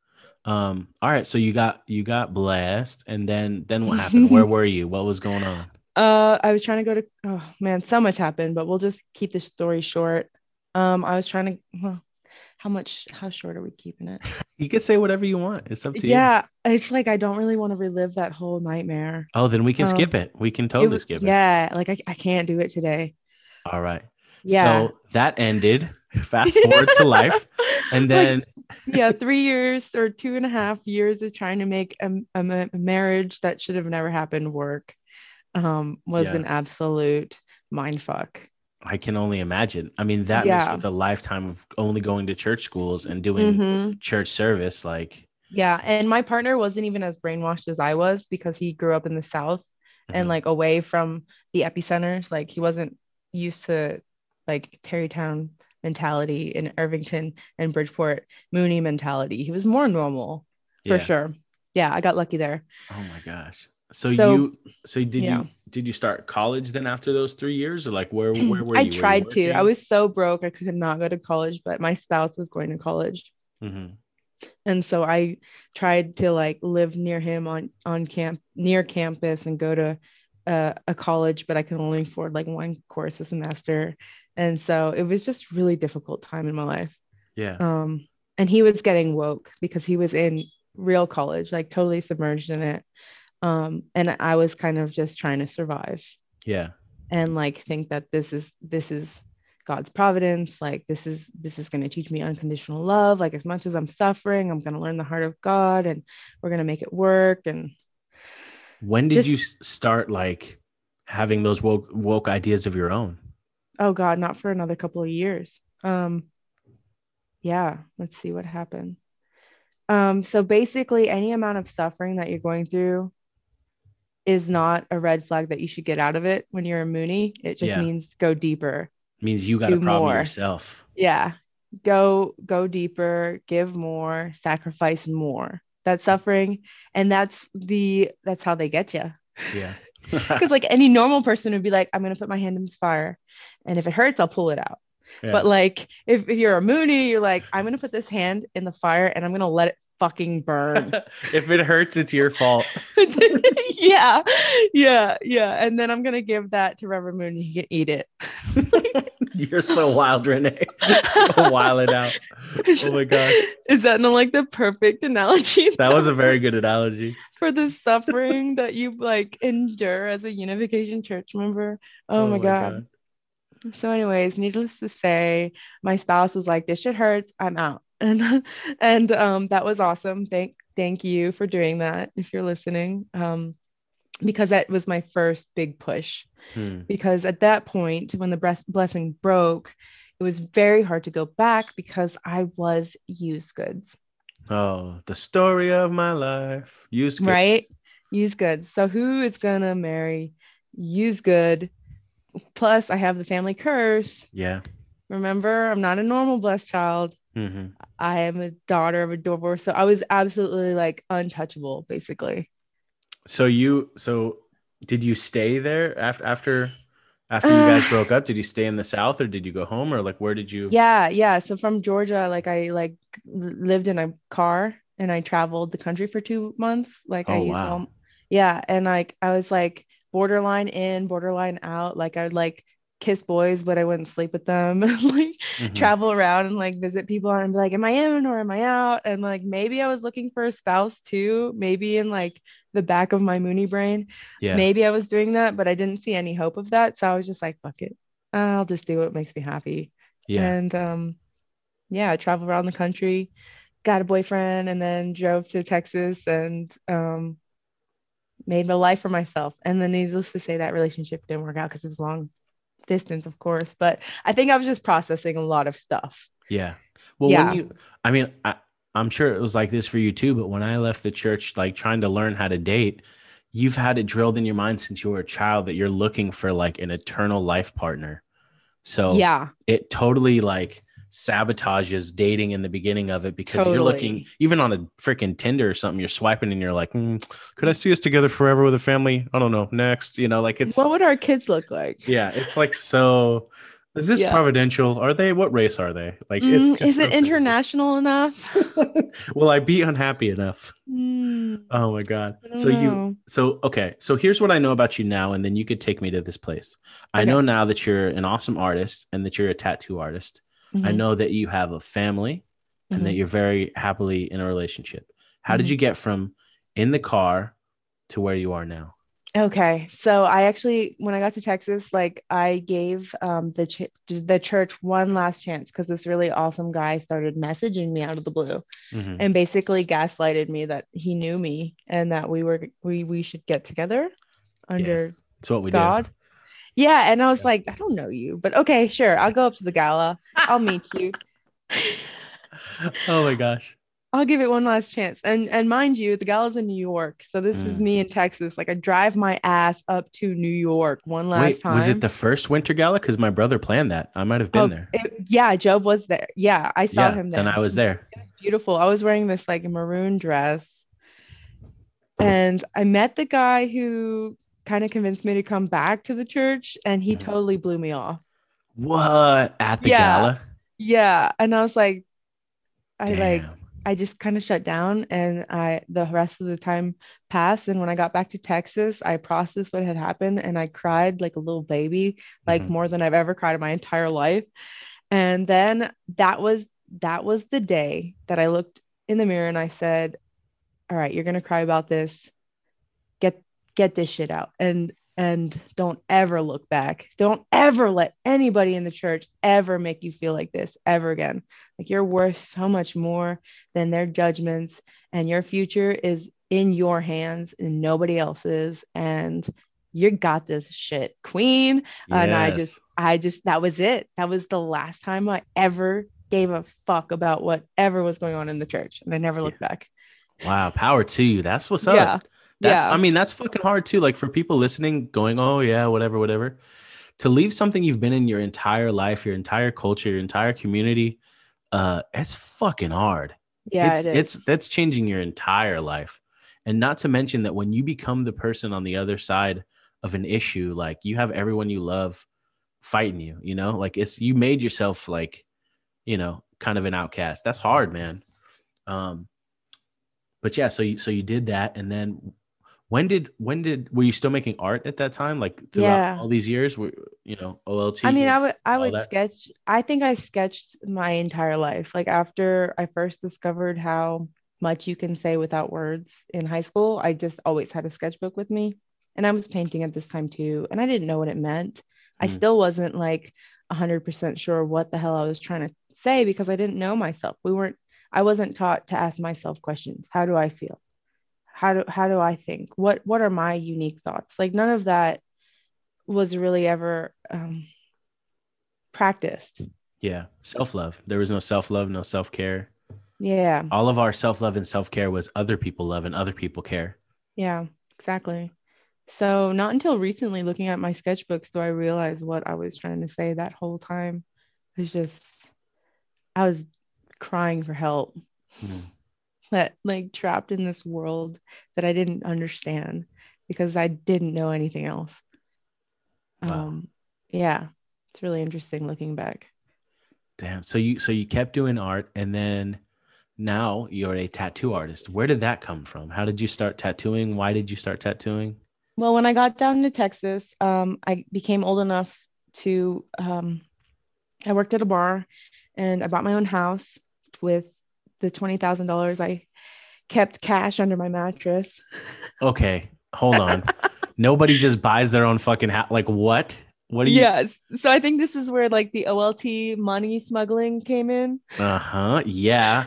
All right, so you got blessed and then what happened? Where were you? What was going on? I was trying to go to. Oh man, so much happened, but we'll just keep the story short. I was trying to. Well, how short are we keeping it? You can say whatever you want. It's up to you. Yeah, it's like I don't really want to relive that whole nightmare. Oh, then we can skip Um, it. We can totally skip it. yeah, like I can't do it today. All right. Yeah. So that ended. Fast forward to life. And Like, then yeah, 3 years or 2.5 years of trying to make a marriage that should have never happened work was yeah, an absolute mind fuck. I can only imagine. I mean, that mixed Yeah. with a lifetime of only going to church schools and doing Hmm. church service, like, Yeah. And my partner wasn't even as brainwashed as I was because he grew up in the South and mhm. like away from the epicenters. Like he wasn't used to like Tarrytown mentality in Irvington and Bridgeport, Mooney mentality. He was more normal for Yeah. sure. Yeah, I got lucky there. Oh my gosh. So So did yeah. you start college then after those 3 years or like where were I you? Were you tried to. I working? was so broke I could not go to college, but my spouse was going to college. Hmm. And so I tried to like live near him on near campus and go to a college, but I could only afford like one course a semester. And so it was just really difficult time in my life. Yeah. Um, and he was getting woke because he was in real college, like totally submerged in it. And I was kind of just trying to survive Yeah. and like think that this is God's providence. Like this is going to teach me unconditional love. Like as much as I'm suffering, I'm going to learn the heart of God, and we're going to make it work. And When did just you start like having those woke ideas of your own? oh God, not for another couple of years. Yeah, let's see what happened. So basically, any amount of suffering that you're going through is not a red flag that you should get out of it when you're a Mooney. It just Yeah. means go deeper, Means you got a do problem more. yourself. Yeah, go deeper, give more, sacrifice more. That's suffering, and that's how they get you. Yeah. Because like any normal person would be like, I'm gonna put my hand in this fire, And if it hurts, I'll pull it out. Yeah. But like if you're a Mooney, you're like, I'm gonna put this hand in the fire and I'm gonna let it fucking burn. If it hurts, it's your fault. Yeah, yeah. And then I'm gonna give that to Reverend Mooney. He can eat it. You're so wild, Renee. Wild it out. Oh my gosh. Is that not like the perfect analogy? That was a very good analogy. For the suffering that you like endure as a Unification Church member. Oh my God. So, anyways, needless to say, my spouse was like, "This shit hurts. I'm out," and that was awesome. Thank you for doing that. If you're listening, because that was my first big push. Because at that point, when the blessing broke, it was very hard to go back because I was used goods. Oh, the story of my life. Used goods. Right? Used goods. So who is gonna marry used good? Plus, I have the family curse. Yeah. Remember, I'm not a normal blessed child. I am a daughter of a divorce. So I was absolutely like untouchable, basically. So did you stay there after you guys broke up? Did you stay in the South or did you go home or like where did you? Yeah. So from Georgia, like I like lived in a car and I traveled the country for 2 months. Like I used wow. Yeah. And like I was like borderline in, borderline out. Like I would like kiss boys, but I wouldn't sleep with them. Like travel around and like visit people and be like, am I in or am I out? And like maybe I was looking for a spouse too, maybe in like the back of my Mooney brain. Yeah. Maybe I was doing that, but I didn't see any hope of that. So I was just like, fuck it. I'll just do what makes me happy. Yeah. And yeah, I traveled around the country, got a boyfriend, and then drove to Texas and made a life for myself. And then needless to say, that relationship didn't work out because it was long distance, of course. But I think I was just processing a lot of stuff. Yeah. Well, I'm sure it was like this for you too, but when I left the church, like trying to learn how to date, you've had it drilled in your mind since you were a child that you're looking for like an eternal life partner. So yeah, it totally like sabotages dating in the beginning of it because you're looking even on a freaking Tinder or something, you're swiping and you're like, could I see us together forever with a family? I don't know. Next, like it's what would our kids look like? Yeah, it's like so. Is this providential? Are they? What race are they? Like, it's just is it international enough? Will I be unhappy enough? Oh my God. Okay. So here's what I know about you now, and then you could take me to this place. I know now that you're an awesome artist and that you're a tattoo artist. I know that you have a family and that you're very happily in a relationship. How did you get from in the car to where you are now? Okay, so I actually, when I got to Texas, like I gave the church one last chance because this really awesome guy started messaging me out of the blue and basically gaslighted me that he knew me and that we should get together under That's what we God. do. Yeah, and I was like, I don't know you, but okay, sure, I'll go up to the gala. I'll meet you. Oh my gosh. I'll give it one last chance. And mind you, the gala's in New York. So this is me in Texas. Like I drive my ass up to New York one last time. Was it the first winter gala? Because my brother planned that. I might have been there. Yeah, Job was there. Yeah, I saw him there. Then I was there. It was beautiful. I was wearing this like maroon dress. And I met the guy who kind of convinced me to come back to the church. And he totally blew me off. What? At the gala? Yeah. And I was like, I just kind of shut down and the rest of the time passed. And when I got back to Texas, I processed what had happened and I cried like a little baby, like more than I've ever cried in my entire life. And then that was the day that I looked in the mirror and I said, all right, you're going to cry about this. Get this shit out. And don't ever look back. Don't ever let anybody in the church ever make you feel like this ever again. Like you're worth so much more than their judgments, and your future is in your hands and nobody else's. And you got this shit, queen. Yes. And I just, that was it. That was the last time I ever gave a fuck about whatever was going on in the church. And I never looked back. Wow. Power to you. That's what's up. I mean, that's fucking hard too. Like for people listening going, oh yeah, whatever, to leave something you've been in your entire life, your entire culture, your entire community. It's fucking hard. Yeah. That's changing your entire life. And not to mention that when you become the person on the other side of an issue, like you have everyone you love fighting you, you know, like you made yourself like, you know, kind of an outcast. That's hard, man. Um, but yeah, so you did that. And then were you still making art at that time? Like throughout Yeah. all these years, were, you know, I mean, OLT, I all would that? sketch. I think I sketched my entire life. Like after I first discovered how much you can say without words in high school, I just always had a sketchbook with me. And I was painting at this time too, and I didn't know what it meant. I Mm, still wasn't like 100% sure what the hell I was trying to say because I didn't know myself. I wasn't taught to ask myself questions. How do I feel? How do I think? What are my unique thoughts? Like none of that was really ever practiced. yeah. Self-love. There was no self-love, no self-care. Yeah, All of our self-love and self-care was other people love and other people care. yeah, exactly. So not until recently looking at my sketchbooks do I realize what I was trying to say that whole time. It's just I was crying for help, Mm, that like trapped in this world that I didn't understand because I didn't know anything else. wow. Um, yeah, it's really interesting looking back. Damn. So you kept doing art, and then now you're a tattoo artist. Where did that come from? How did you start tattooing? Why did you start tattooing? Well, when I got down to Texas, I became old enough to I worked at a bar and I bought my own house with the $20,000 I kept cash under my mattress. Okay, hold on. Nobody just buys their own fucking hat. Like what? What do you? Yes. So I think this is where like the OLT money smuggling came in. Uh-huh. Yeah.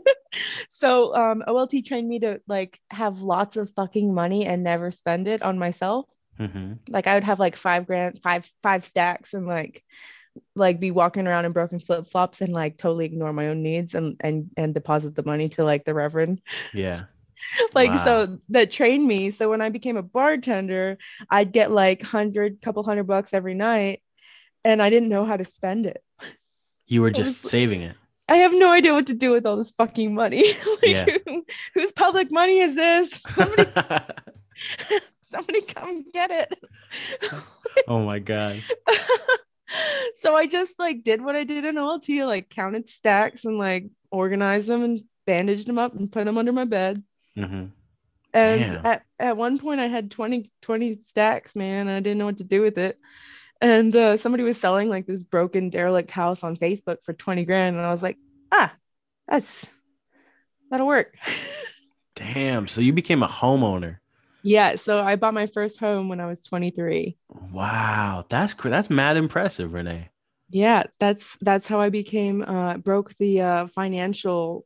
So OLT trained me to like have lots of fucking money and never spend it on myself. Mm-hmm. Like I would have like 5 grand, five stacks and like be walking around in broken flip-flops and like totally ignore my own needs and deposit the money to like the reverend. Yeah. Like Wow. so that trained me. So when I became a bartender, I'd get like couple $100 every night and I didn't know how to spend it. You were I was just saving it. I have no idea what to do with all this fucking money. Yeah. Like whose public money is this? Somebody come get it. Oh my God. So I just like did what I did in OLT, like counted stacks and like organized them and bandaged them up and put them under my bed. Mm-hmm. And Damn. at one point I had 20 stacks, man. I didn't know what to do with it. And somebody was selling like this broken derelict house on Facebook for 20 grand. And I was like, ah, that's that'll work. Damn. So you became a homeowner. Yeah. So I bought my first home when I was 23. Wow. That's mad impressive, Renee. Yeah, that's how I became broke the financial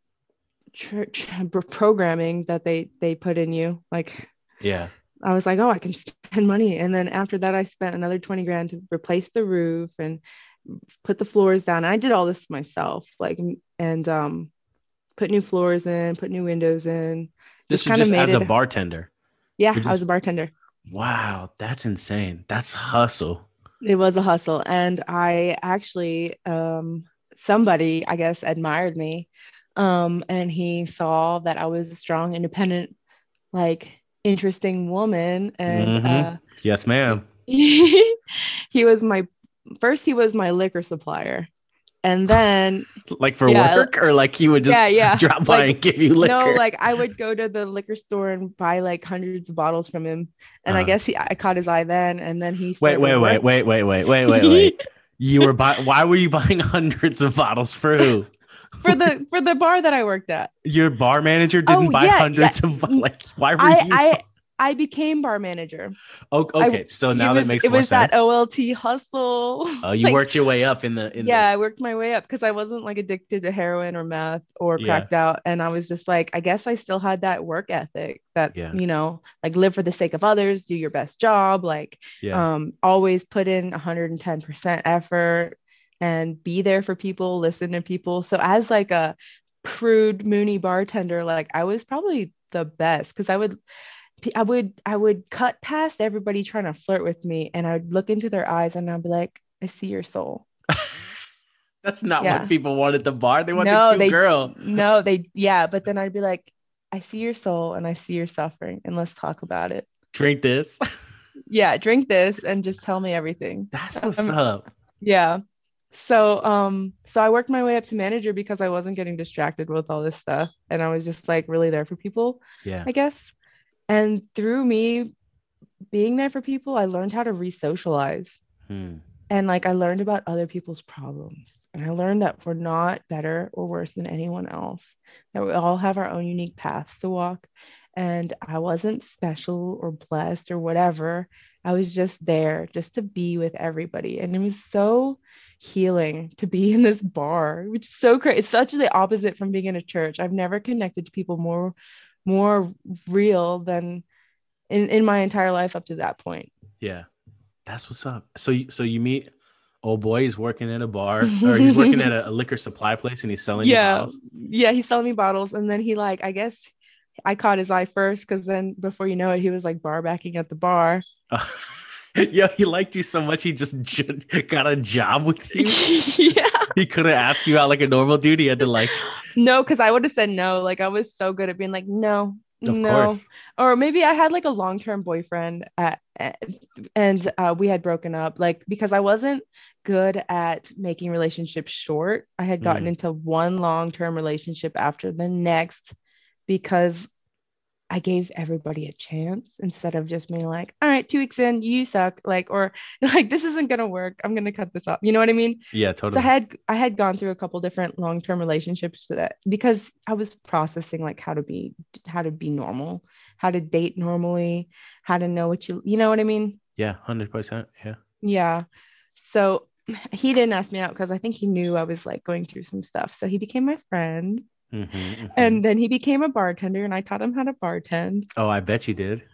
programming that they put in you. Like Yeah. I was like, oh, I can spend money. And then after that, I spent another 20 grand to replace the roof and put the floors down. I did all this myself, like, and put new floors in, put new windows in, just This was kind of just made as a it. bartender. Yeah, You're I was just a bartender. wow, that's insane. That's hustle. It was a hustle. And I actually, somebody, I guess, admired me. And he saw that I was a strong, independent, like interesting woman. And Mm-hmm. Yes, he, ma'am. he was my first, he was my liquor supplier. And then, Like for yeah, work, or like he would yeah, just yeah. drop by Like, and give you no, liquor. like I would go to the liquor store and buy like hundreds of bottles from him. And I Uh, guess I caught his eye then. And then he wait, started wait, wait, work. wait, wait, wait, wait, wait, wait. You were why were you buying hundreds of bottles for who? For the bar that I worked at. Your bar manager Oh didn't buy yeah, yeah. hundreds of like why were I you I I became bar manager. oh, I okay, so now that makes it more was that sense. OLT hustle. Oh, you Like worked your way up in yeah, the I worked my way up because I wasn't like addicted to heroin or meth or yeah, cracked out. And I was just like, I guess I still had that work ethic that, yeah, like live for the sake of others, do your best job, like yeah. always put in 110% effort and be there for people, listen to people. So as like a prude moony bartender, like I was probably the best because I would cut past everybody trying to flirt with me and I would look into their eyes and I'd be like, I see your soul. That's not what Yeah. people want at the bar. They want the No, cute girl. yeah, but then I'd be like, I see your soul and I see your suffering and let's talk about it. Drink this. Yeah, drink this and just tell me everything. That's what's Um, up. yeah. So I worked my way up to manager because I wasn't getting distracted with all this stuff. And I was just like really there for people, Yeah. I guess. And through me being there for people, I learned how to re-socialize. Hmm. And like I learned about other people's problems. And I learned that we're not better or worse than anyone else, that we all have our own unique paths to walk. And I wasn't special or blessed or whatever. I was just there just to be with everybody. And it was so healing to be in this bar, which is so great. It's such the opposite from being in a church. I've never connected to people more real than in my entire life up to that point. Yeah. That's what's up. So you meet old boy, he's working at a bar or he's working at a liquor supply place and he's selling you Yeah, bottles. yeah, he's selling me bottles, and then he like, I guess I caught his eye first because then before you know it, he was like bar backing at the bar. Yeah, he liked you so much he just got a job with you. Yeah, He couldn't ask you out like a normal dude. He had to like, no, because I would have said no. Like I was so good at being like no, of no, course. or maybe I had like a long-term boyfriend and we had broken up. Like because I wasn't good at making relationships short. I had gotten Mm, into one long-term relationship after the next because I gave everybody a chance instead of just being like, all right, 2 weeks in, you suck. Like, or like, this isn't gonna work. I'm gonna cut this off. You know what I mean? yeah, So totally. I had gone through a couple different long-term relationships so that because I was processing like how to be normal, how to date normally, how to know what you know what I mean? Yeah, 100%. Yeah. Yeah. So he didn't ask me out because I think he knew I was like going through some stuff. So he became my friend. Mm-hmm, mm-hmm. And then he became a bartender and I taught him how to bartend. Oh, I bet you did.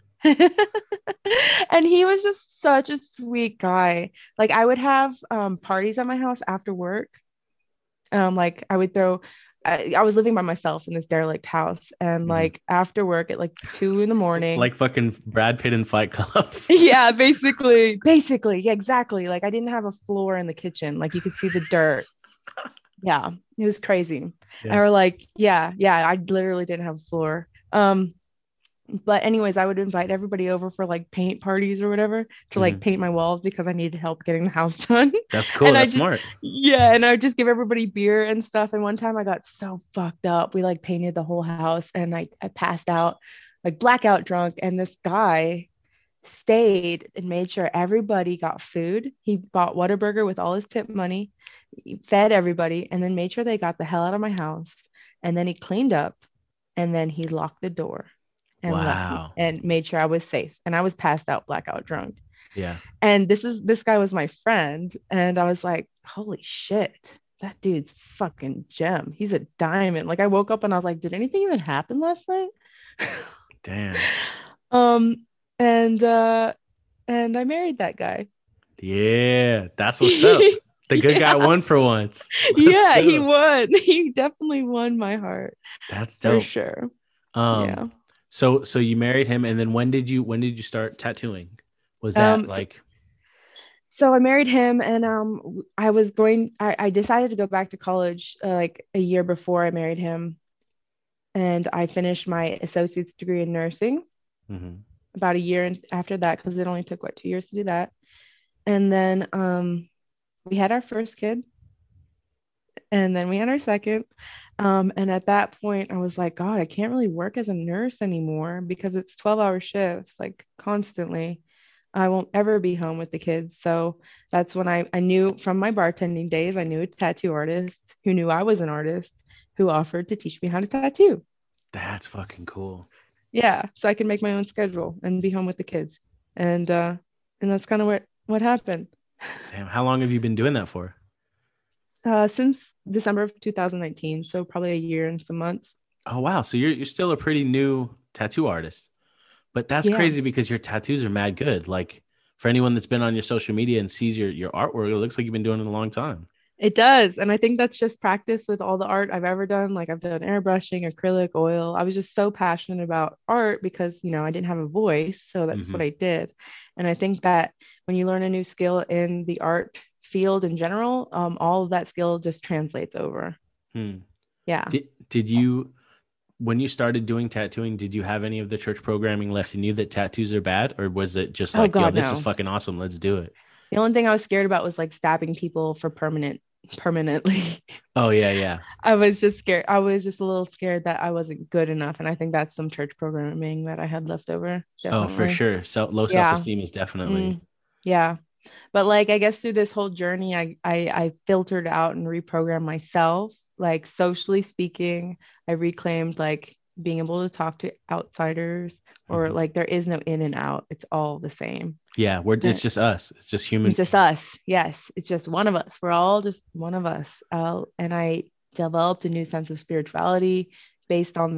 And he was just such a sweet guy. Like I would have parties at my house after work. Like I would throw I was living by myself in this derelict house and Mhm. like after work at like 2 in the morning. Like fucking Brad Pitt in Fight Club. Yeah, basically, yeah, exactly. Like I didn't have a floor in the kitchen. Like you could see the dirt. Yeah, it was crazy. Yeah. Or like, yeah, I literally didn't have a floor. But anyways, I would invite everybody over for like paint parties or whatever to like Hmm. paint my walls because I needed help getting the house done. That's cool. And I That's just smart. yeah, and I would just give everybody beer and stuff. And one time I got so fucked up. We like painted the whole house and I passed out like blackout drunk and this guy stayed and made sure everybody got food. He bought Whataburger with all his tip money, he fed everybody, and then made sure they got the hell out of my house. And then he cleaned up and then he locked the door and left me Wow. and made sure I was safe. And I was passed out, blackout drunk. Yeah. And this guy was my friend. And I was like, holy shit, that dude's fucking gem. He's a diamond. Like I woke up and I was like, did anything even happen last night? Damn. um and and I married that guy. Yeah. That's what's up. The good guy Yeah. won for once. Let's Yeah, he go. won. He definitely won my heart That's for dope. sure. Um, Yeah. so you married him, and then when did you start tattooing? Was that Um so, like so I married him and I decided to go back to college like a year before I married him and I finished my associate's degree in nursing mhm. about a year after that because it only took what 2 years to do that. And then we had our first kid and then we had our second. And at that point, I was like, God, I can't really work as a nurse anymore because it's 12-hour shifts, like constantly. I won't ever be home with the kids. So that's when I knew from my bartending days, I knew a tattoo artist who knew I was an artist who offered to teach me how to tattoo. That's fucking cool. Yeah. So I can make my own schedule and be home with the kids. And that's kind of what happened. Damn, how long have you been doing that for? Since December of 2019, so probably a year and some months. Oh wow, so you're still a pretty new tattoo artist. But that's Yeah, crazy because your tattoos are mad good. Like for anyone that's been on your social media and sees your artwork, it looks like you've been doing it a long time. it does. And I think that's just practice with all the art I've ever done. Like I've done airbrushing, acrylic, oil. I was just so passionate about art because, I didn't have a voice. So that's Hmm. what I did. And I think that when you learn a new skill in the art field in general, all of that skill just translates over. Hmm. Yeah. Did you? when you started doing tattooing, did you have any of the church programming left in you that tattoos are bad, or was it just Oh like, yo, God, this is no. fucking awesome, let's do it? The only thing I was scared about was like stabbing people for permanently. Oh yeah, yeah. I was just scared. I was just a little scared that I wasn't good enough. And I think that's some church programming that I had left over. Oh, for Definitely. sure. So low Yeah. self-esteem is definitely. Mm, yeah. But like I guess through this whole journey, I filtered out and reprogrammed myself. Like socially speaking, I reclaimed like being able to talk to outsiders or Mhm. like there is no in and out. It's all the same. Yeah, it's just us. It's just It's human. just us. Yes, it's just one of us. We're all just one of us. And I developed a new sense of spirituality based on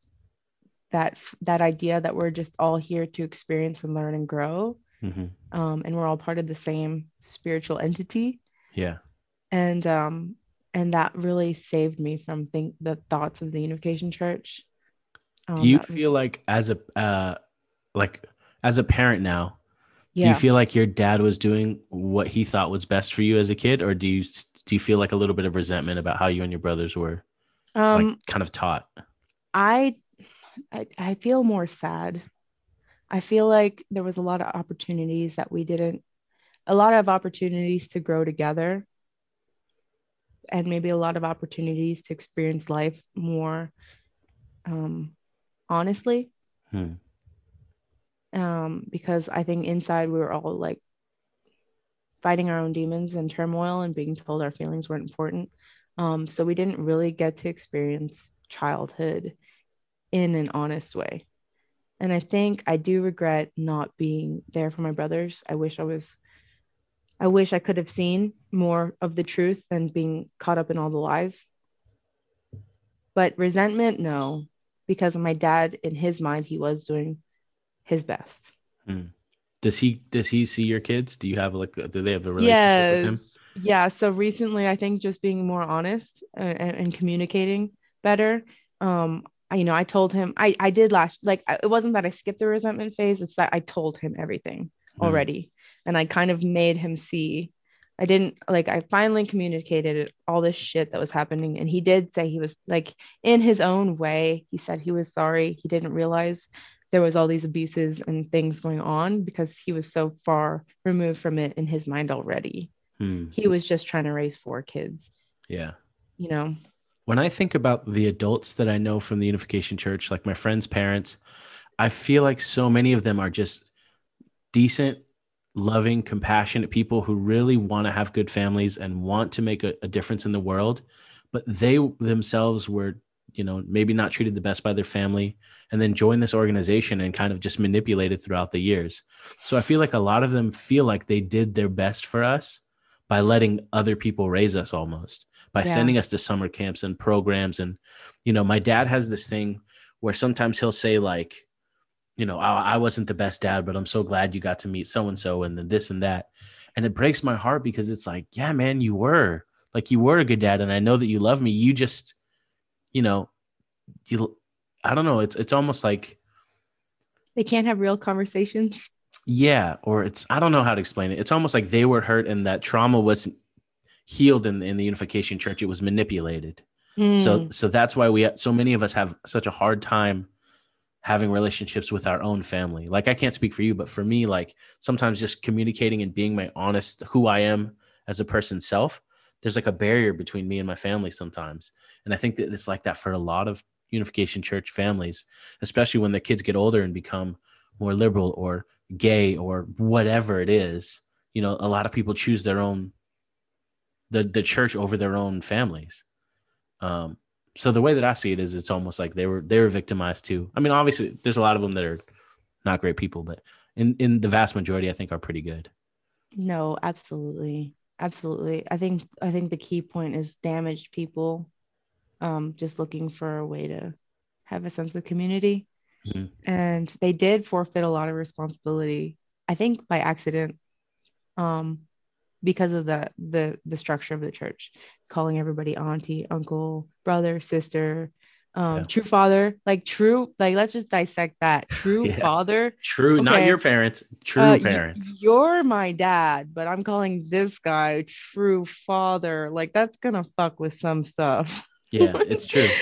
that idea that we're just all here to experience and learn and grow. Mhm. And we're all part of the same spiritual entity. Yeah. And and that really saved me from the thoughts of the Unification Church. Do you That was feel like like as a parent now, do you yeah. feel like your dad was doing what he thought was best for you as a kid, or do you feel like a little bit of resentment about how you and your brothers were like Um, kind of taught? I I feel more sad. I feel like there was a lot of opportunities that we didn't, a lot of opportunities to grow together, and maybe a lot of opportunities to experience life more um, honestly. Hmm. Because I think inside we were all like fighting our own demons and turmoil and being told our feelings weren't important. So we didn't really get to experience childhood in an honest way. And I think I do regret not being there for my brothers. I wish I could have seen more of the truth than being caught up in all the lies. But resentment, no, because my dad, in his mind, he was doing his best. Hmm. Does he see your kids? Do you have like do they have a relationship with Yes. him? Yeah. So recently, I think just being more honest and communicating better. I told him I did last, like, it wasn't that I skipped the resentment phase. It's that I told him everything Hmm. already. And I kind of made him see. I didn't like, I finally communicated all this shit that was happening. And he did say he was like, in his own way, he said he was sorry. He didn't realize there was all these abuses and things going on because he was so far removed from it in his mind already. Hmm. He was just trying to raise four kids, Yeah. you know. When I think about the adults that I know from the Unification Church, like my friends' parents, I feel like so many of them are just decent, loving, compassionate people who really want to have good families and want to make a difference in the world. But they themselves were, maybe not treated the best by their family and then joined this organization and kind of just manipulated throughout the years. So I feel like a lot of them feel like they did their best for us by letting other people raise us almost, by Yeah. sending us to summer camps and programs. And, my dad has this thing where sometimes he'll say, like, I wasn't the best dad, but I'm so glad you got to meet so and so and then this and that. And it breaks my heart because it's like, yeah, man, you were a good dad. And I know that you love me. You just, you know, you, I don't know. It's almost like, They can't have real conversations. yeah, or I don't know how to explain it. It's almost like they were hurt and that trauma wasn't healed in the Unification Church. It was manipulated. So, Mm, so that's why so many of us have such a hard time having relationships with our own family. Like I can't speak for you, but for me, like sometimes just communicating and being my honest who I am as a person self, there's like a barrier between me and my family sometimes. And I think that it's like that for a lot of Unification Church families, especially when the kids get older and become more liberal or gay or whatever it is. A lot of people choose the church over their own families. Um, so the way that I see it is it's almost like they were victimized too. I mean, obviously there's a lot of them that are not great people, but in the vast majority, I think are pretty good. no, absolutely. Absolutely. I think the key point is damaged people just looking for a way to have a sense of community. Mhm. And they did forfeit a lot of responsibility, I think by accident, um, because of the structure of the church, calling everybody auntie, uncle, brother, sister, Yeah. true father, like true, like let's just dissect that. True Yeah. father. True. Not your Okay. parents, true parents. You're my dad, but I'm calling this guy true father. Like that's gonna fuck with some stuff. Yeah, it's true.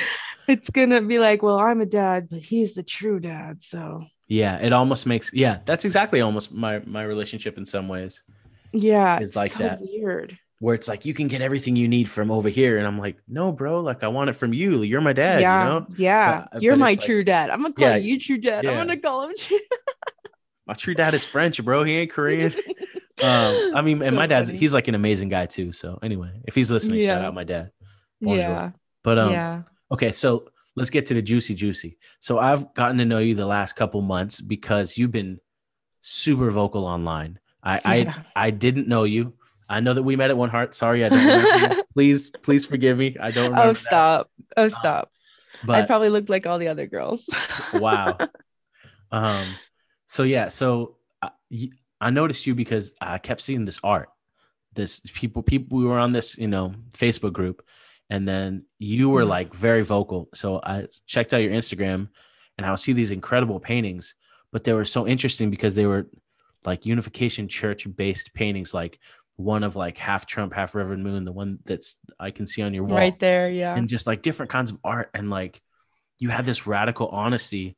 It's gonna be like, well, I'm a dad, but he's the true dad. So Yeah, it almost makes, yeah, that's exactly almost my relationship in some ways yeah, is it's like so that, weird. where it's like you can get everything you need from over here, and I'm like, no, bro, like I want it from you. You're my dad, you Yeah, know. yeah. You're But my it's like, true dad. I'm gonna call yeah, you true dad. I'm yeah, gonna call him true. my true dad is French, bro. He ain't Korean. I mean, and my So dad's, funny. he's like an amazing guy too. So anyway, if he's listening, shout Yeah, out my dad. Bonjour. yeah, But yeah, okay, so let's get to the juicy. So I've gotten to know you the last couple months because you've been super vocal online. yeah. I didn't know you. I know that we met at One Heart. Sorry, I don't remember you. Please forgive me. I don't Oh, remember that. stop. Oh, Um, stop. I but probably looked like all the other girls. wow. Um, so yeah, so I noticed you because I kept seeing this art. This people we were on this, Facebook group, and then you were like very vocal. So I checked out your Instagram, and I would see these incredible paintings, but they were so interesting because they were like Unification Church based paintings, like one of like half Trump, half Reverend Moon, the one that's I can see on your Right wall, there. Yeah. and just like different kinds of art, and like you had this radical honesty,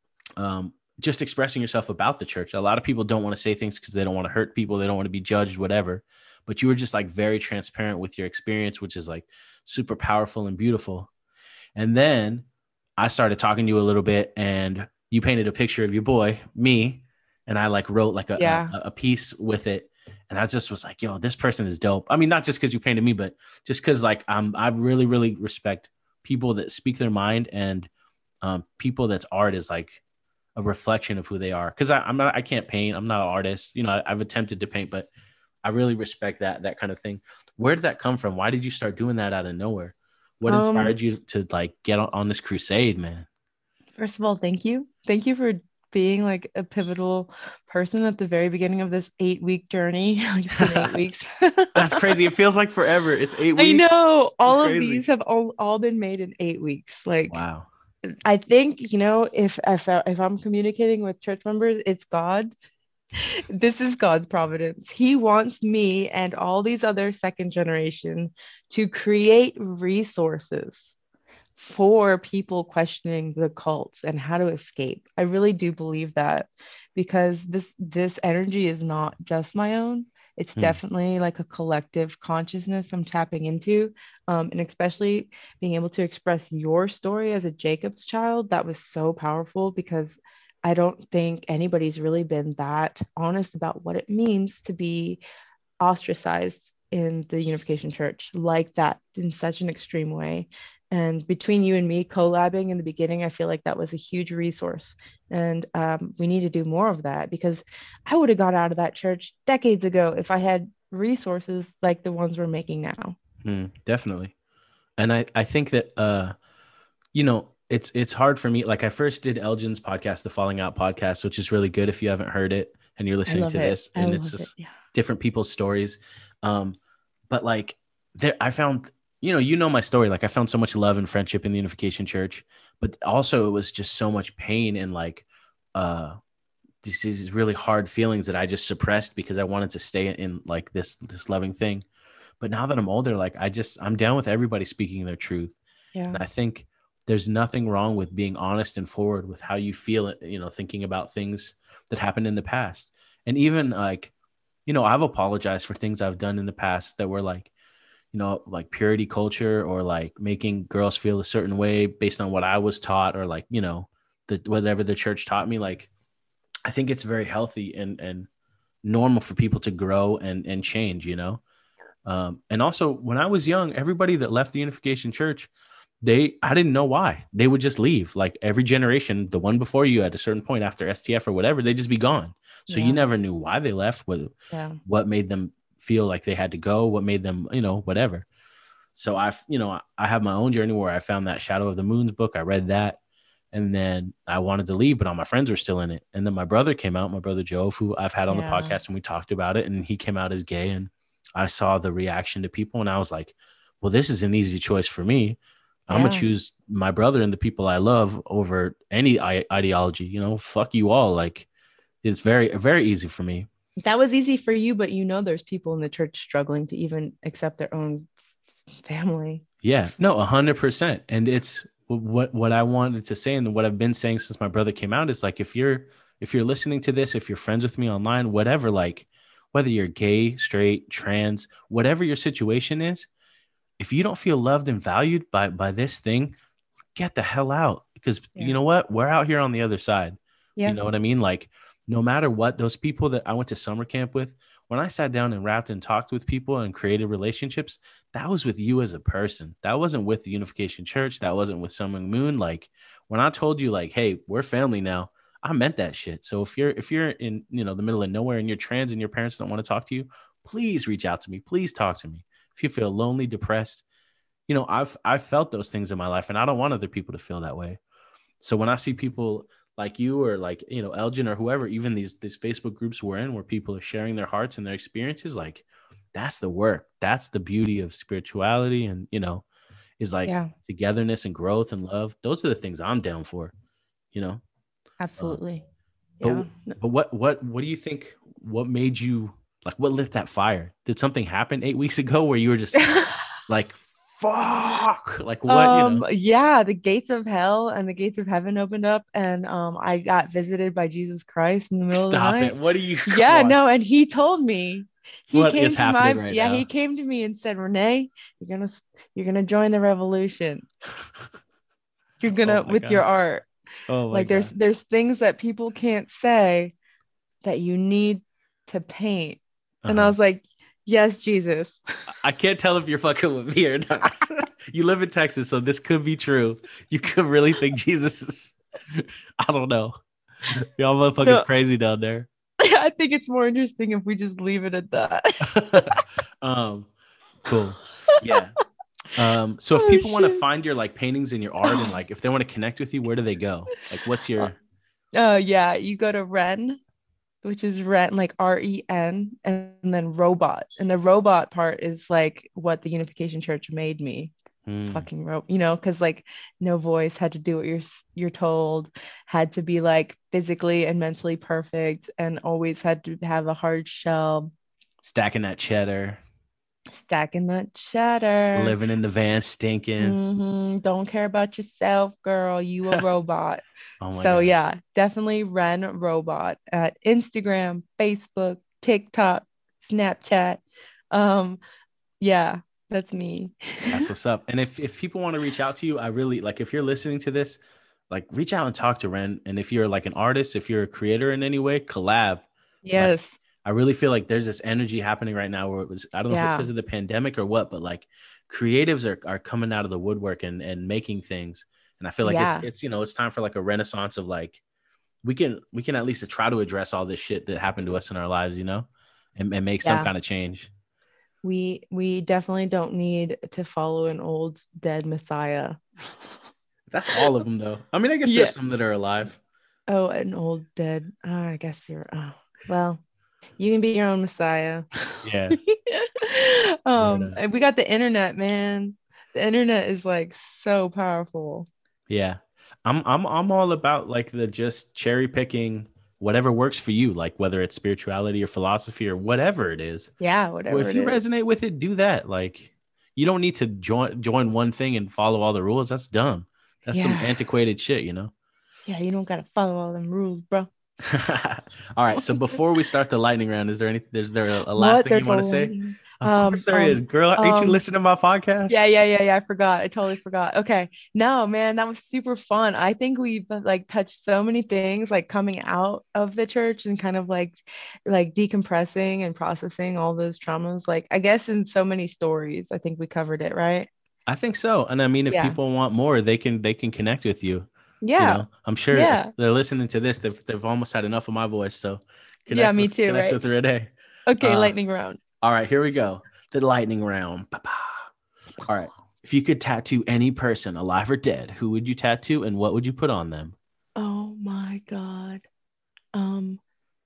just expressing yourself about the church. A lot of people don't want to say things because they don't want to hurt people, they don't want to be judged, whatever. But you were just like very transparent with your experience, which is like super powerful and beautiful. And then I started talking to you a little bit, and you painted a picture of your boy, me, and I like wrote like Yeah. a piece with it. And I just was like, yo, this person is dope. I mean, not just because you painted me, but just because like I really, really respect people that speak their mind, and people that's art is like a reflection of who they are. Because I can't paint. I'm not an artist. I've attempted to paint, but I really respect that kind of thing. Where did that come from? Why did you start doing that out of nowhere? What Um, inspired you to like get on this crusade, man? First of all, thank you. Thank you for being like a pivotal person at the very beginning of this 8 week journey. Like it's been 8 weeks. That's crazy. It feels like forever. It's eight I weeks. know It's all of crazy. these have all been made in 8 weeks. Like Wow. I think, if I'm communicating with church members, it's God. This is God's providence. He wants me and all these other second generation to create resources for people questioning the cults and how to escape. I really do believe that because this energy is not just my own. It's Hmm. definitely like a collective consciousness I'm tapping into. And especially being able to express your story as a Jacob's child, that was so powerful because I don't think anybody's really been that honest about what it means to be ostracized in the Unification Church like that in such an extreme way. And between you and me collabing in the beginning, I feel like that was a huge resource. And we need to do more of that because I would have got out of that church decades ago if I had resources like the ones we're making now. Definitely. And I think that it's hard for me. Like I first did Elgin's podcast, the Falling Out podcast, which is really good if you haven't heard it and you're I listening love to it. this, I and it's love it. just Yeah. different people's stories. Um, but like there I found, my story. Like I found so much love and friendship in the Unification Church, but also it was just so much pain and like uh these really hard feelings that I just suppressed because I wanted to stay in like this loving thing. But now that I'm older, like I'm down with everybody speaking their truth. Yeah. And I think there's nothing wrong with being honest and forward with how you feel it, thinking about things that happened in the past. And even like, I've apologized for things I've done in the past that were like, like purity culture, or like making girls feel a certain way based on what I was taught, or like, whatever the church taught me. Like, I think it's very healthy and normal for people to grow and change. And also, when I was young, everybody that left the Unification Church, I didn't know why. They would just leave. Like every generation, the one before you at a certain point after STF or whatever, they just be gone. So you Yeah. never knew why they left, Yeah. what made them feel like they had to go, what made them, whatever. So I have my own journey where I found that Shadow of the Moons book. I read that, and then I wanted to leave, but all my friends were still in it. And then my brother came out, my brother Joe, who I've had on the Yeah. podcast, and we talked about it, and he came out as gay, and I saw the reaction to people, and I was like, well, this is an easy choice for me. I'm gonna Yeah. choose my brother and the people I love over any ideology. Fuck you all. Like it's very, very easy for me. That was easy for you, but there's people in the church struggling to even accept their own family. Yeah, no, 100%. And it's what I wanted to say and what I've been saying since my brother came out is like, if you're listening to this, if you're friends with me online, whatever, like whether you're gay, straight, trans, whatever your situation is, if you don't feel loved and valued by this thing, get the hell out. Because you Yeah. know what? We're out here on the other side. You Yeah. know what I mean? Like, no matter what, those people that I went to summer camp with, when I sat down and rapped and talked with people and created relationships, that was with you as a person. That wasn't with the Unification Church. That wasn't with Sun Myung Moon. Like, when I told you, like, hey, we're family now, I meant that shit. So if you're in, the middle of nowhere and you're trans and your parents don't want to talk to you, please reach out to me. Please talk to me. If you feel lonely, depressed, I've felt those things in my life, and I don't want other people to feel that way. So when I see people like you or like, Elgin or whoever, even these Facebook groups we're in where people are sharing their hearts and their experiences, like that's the work. That's the beauty of spirituality and, is like Yeah. togetherness and growth and love. Those are the things I'm down for, you know? Um, Absolutely. but, Yeah. but what do you think, what made you like, what lit that fire? Did something happen 8 weeks ago where you were just like, fuck, like what, Yeah, the gates of hell and the gates of heaven opened up, and I got visited by Jesus Christ in the middle of the stop night. it. What do you, come Yeah, on. no, and he told me, What is happening right he now? came to me and said, Renee, you're gonna join the revolution. You're Oh gonna my with your God. art. Oh my Like God. there's things that people can't say that you need to paint. And I Uh-huh. was like, yes, Jesus. I can't tell if you're fucking with me or not. You live in Texas, so this could be true. You could really think Jesus is, I don't know. Y'all motherfuckers No, crazy down there. I think it's more interesting if we just leave it at that. um, cool. Yeah. So if Oh people want to shit. find your like paintings and your art and like if they want to connect with you, where do they go? Like what's your Yeah, you go to Ren, which is Ren, like REN, and then robot. And the robot part is like what the Unification Church made me. hmm, Fucking because like no voice, had to do what you're told, had to be like physically and mentally perfect, and always had to have a hard shell, stacking that cheddar, stacking that cheddar. living in the van, stinking? Don't care about yourself, girl. You a robot. Oh my So God. yeah, definitely Ren Robot at Instagram, Facebook, TikTok, Snapchat. Um, yeah, that's me. That's what's up. And if people want to reach out to you, I really like if you're listening to this, like reach out and talk to Ren. And if you're like an artist, if you're a creator in any way, collab. Yes. Like I really feel like there's this energy happening right now where it was, I don't know if it's Yeah. because of the pandemic or what, but like creatives are coming out of the woodwork and making things. And I feel like Yeah. it's time for like a renaissance of like we can at least try to address all this shit that happened to us in our lives, and make some Yeah. kind of change. We definitely don't need to follow an old dead messiah. That's all of them though. I mean, I guess Yeah. there's some that are alive. Oh, an old dead. I guess well, you can be your own messiah. Yeah. Word up. And we got the internet, man. The internet is like so powerful. Yeah. I'm all about like the just cherry picking whatever works for you, like whether it's spirituality or philosophy or whatever it is. Yeah, Well, whatever if it you is. resonate with it, do that. Like you don't need to join one thing and follow all the rules. That's dumb. That's some Yeah. antiquated shit, you know? Yeah, you don't gotta follow all them rules, bro. All right. So before we start the lightning round, is there a last What? thing you There's a want to say? lightning. Of course there is. Girl, ain't you listening to my Yeah, podcast? yeah. I forgot. I totally forgot. Okay. No, man, that was super fun. I think we've like touched so many things, like coming out of the church and kind of like decompressing and processing all those traumas. Like I guess in so many stories, I think we covered it, right? I think so. And I mean, if Yeah. people want more, they can connect with you. Yeah. I'm sure if Yeah. they're listening to this, they've almost had enough of my voice. So Yeah, me too, connect right? with Renee. Okay, Uh, lightning round. all right, here we go. The lightning round. Pa-pa. All right. If you could tattoo any person, alive or dead, who would you tattoo and what would you put on them? Oh my God. Um,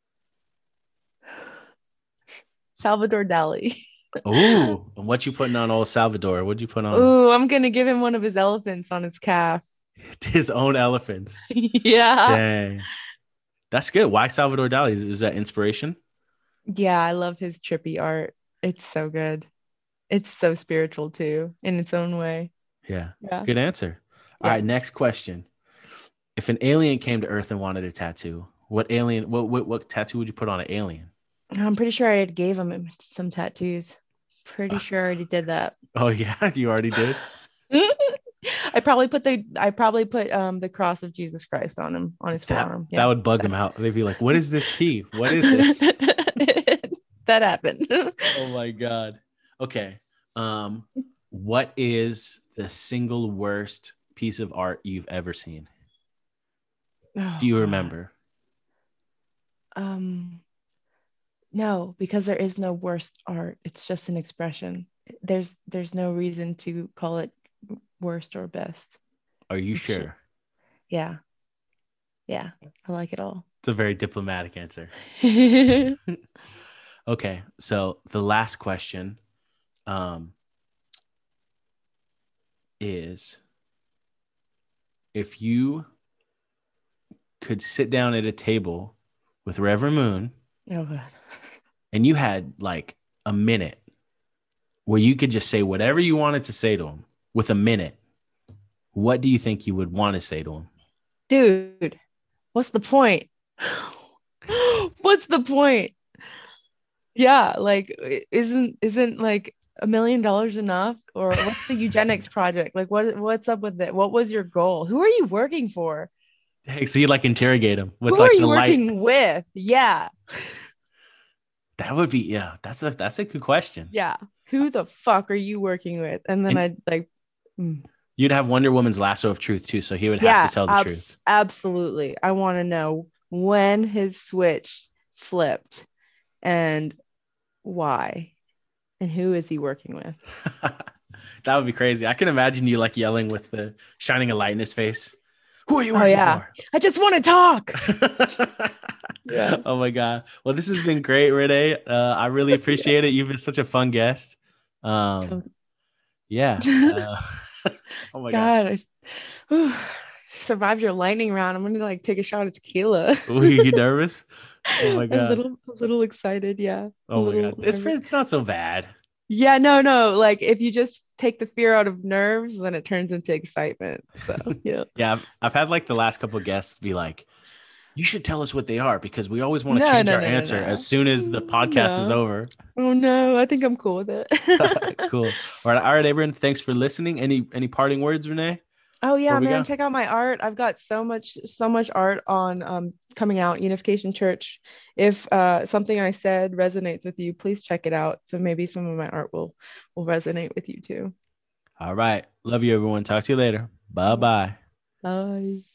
Salvador Dali. Ooh, and what you putting on old Salvador? What'd you put on him? Oh, I'm gonna give him one of his elephants on his calf. His own elephants. Yeah. Dang. That's good. Why Salvador Dali? Is that inspiration? Yeah, I love his trippy art. It's so good. It's so spiritual too, in its own way. Yeah. Yeah. Good answer. All Yeah. right, next question. If an alien came to Earth and wanted a tattoo, what tattoo would you put on an alien? I'm pretty sure I had gave him some tattoos. Pretty sure I already did that. Oh yeah, you already did. I probably put the cross of Jesus Christ on him on his That forearm. that Yeah. would bug him out. They'd be like, "What is this tea? What is this?" That happened. Oh my god. Okay. Um, what is the single worst piece of art you've ever seen? Do Oh you God. remember? Um, no, because there is no worst art. It's just an expression. There's no reason to call it worst or best. Are you It's just, sure? yeah, yeah. I like it all. It's a very diplomatic answer. Okay, so the last question um, is if you could sit down at a table with Reverend Moon Oh God. and you had like a minute where you could just say whatever you wanted to say to him with a minute, what do you think you would want to say to him? Dude, what's the point? What's the point? Yeah, like isn't like $1 million enough? Or what's the eugenics project? Like what's up with it? What was your goal? Who are you working for? Hey, so you like interrogate him with Who are like the you light. working with? Yeah. That would be yeah. That's a good question. Yeah. Who the fuck are you working with? And then And I'd like, mm. you'd have Wonder Woman's lasso of truth too, so he would have to Yeah, tell the truth. absolutely. I want to know when his switch flipped and why and who is he working with? That would be crazy. I can imagine you like yelling with the shining a light in his face. Who are you Oh working yeah. for? I just want to talk. Yeah. Oh my god. Well, this has been great, Renee. I really appreciate it. You've been such a fun guest. Um, So, yeah. Oh my god. God, whew, survived your lightning round. I'm gonna like take a shot of tequila. Were you nervous? Oh my god. A little excited, yeah. A Oh my little god. nervous. It's not so bad. Yeah, no, no. Like if you just take the fear out of nerves, then it turns into excitement. So yeah. Yeah, I've had like the last couple of guests be like, you should tell us what they are because we always want to No, change no, our no, no, answer as no. soon as the podcast is No. over. Oh no, I think I'm cool with it. Cool. All right, everyone. Thanks for listening. Any parting words, Renee? Oh Before yeah, we man, go? check out my art. I've got so much art on coming out, Unification Church. If something I said resonates with you, please check it out. So maybe some of my art will resonate with you too. All right. Love you, everyone. Talk to you later. Bye Yeah. bye. Bye.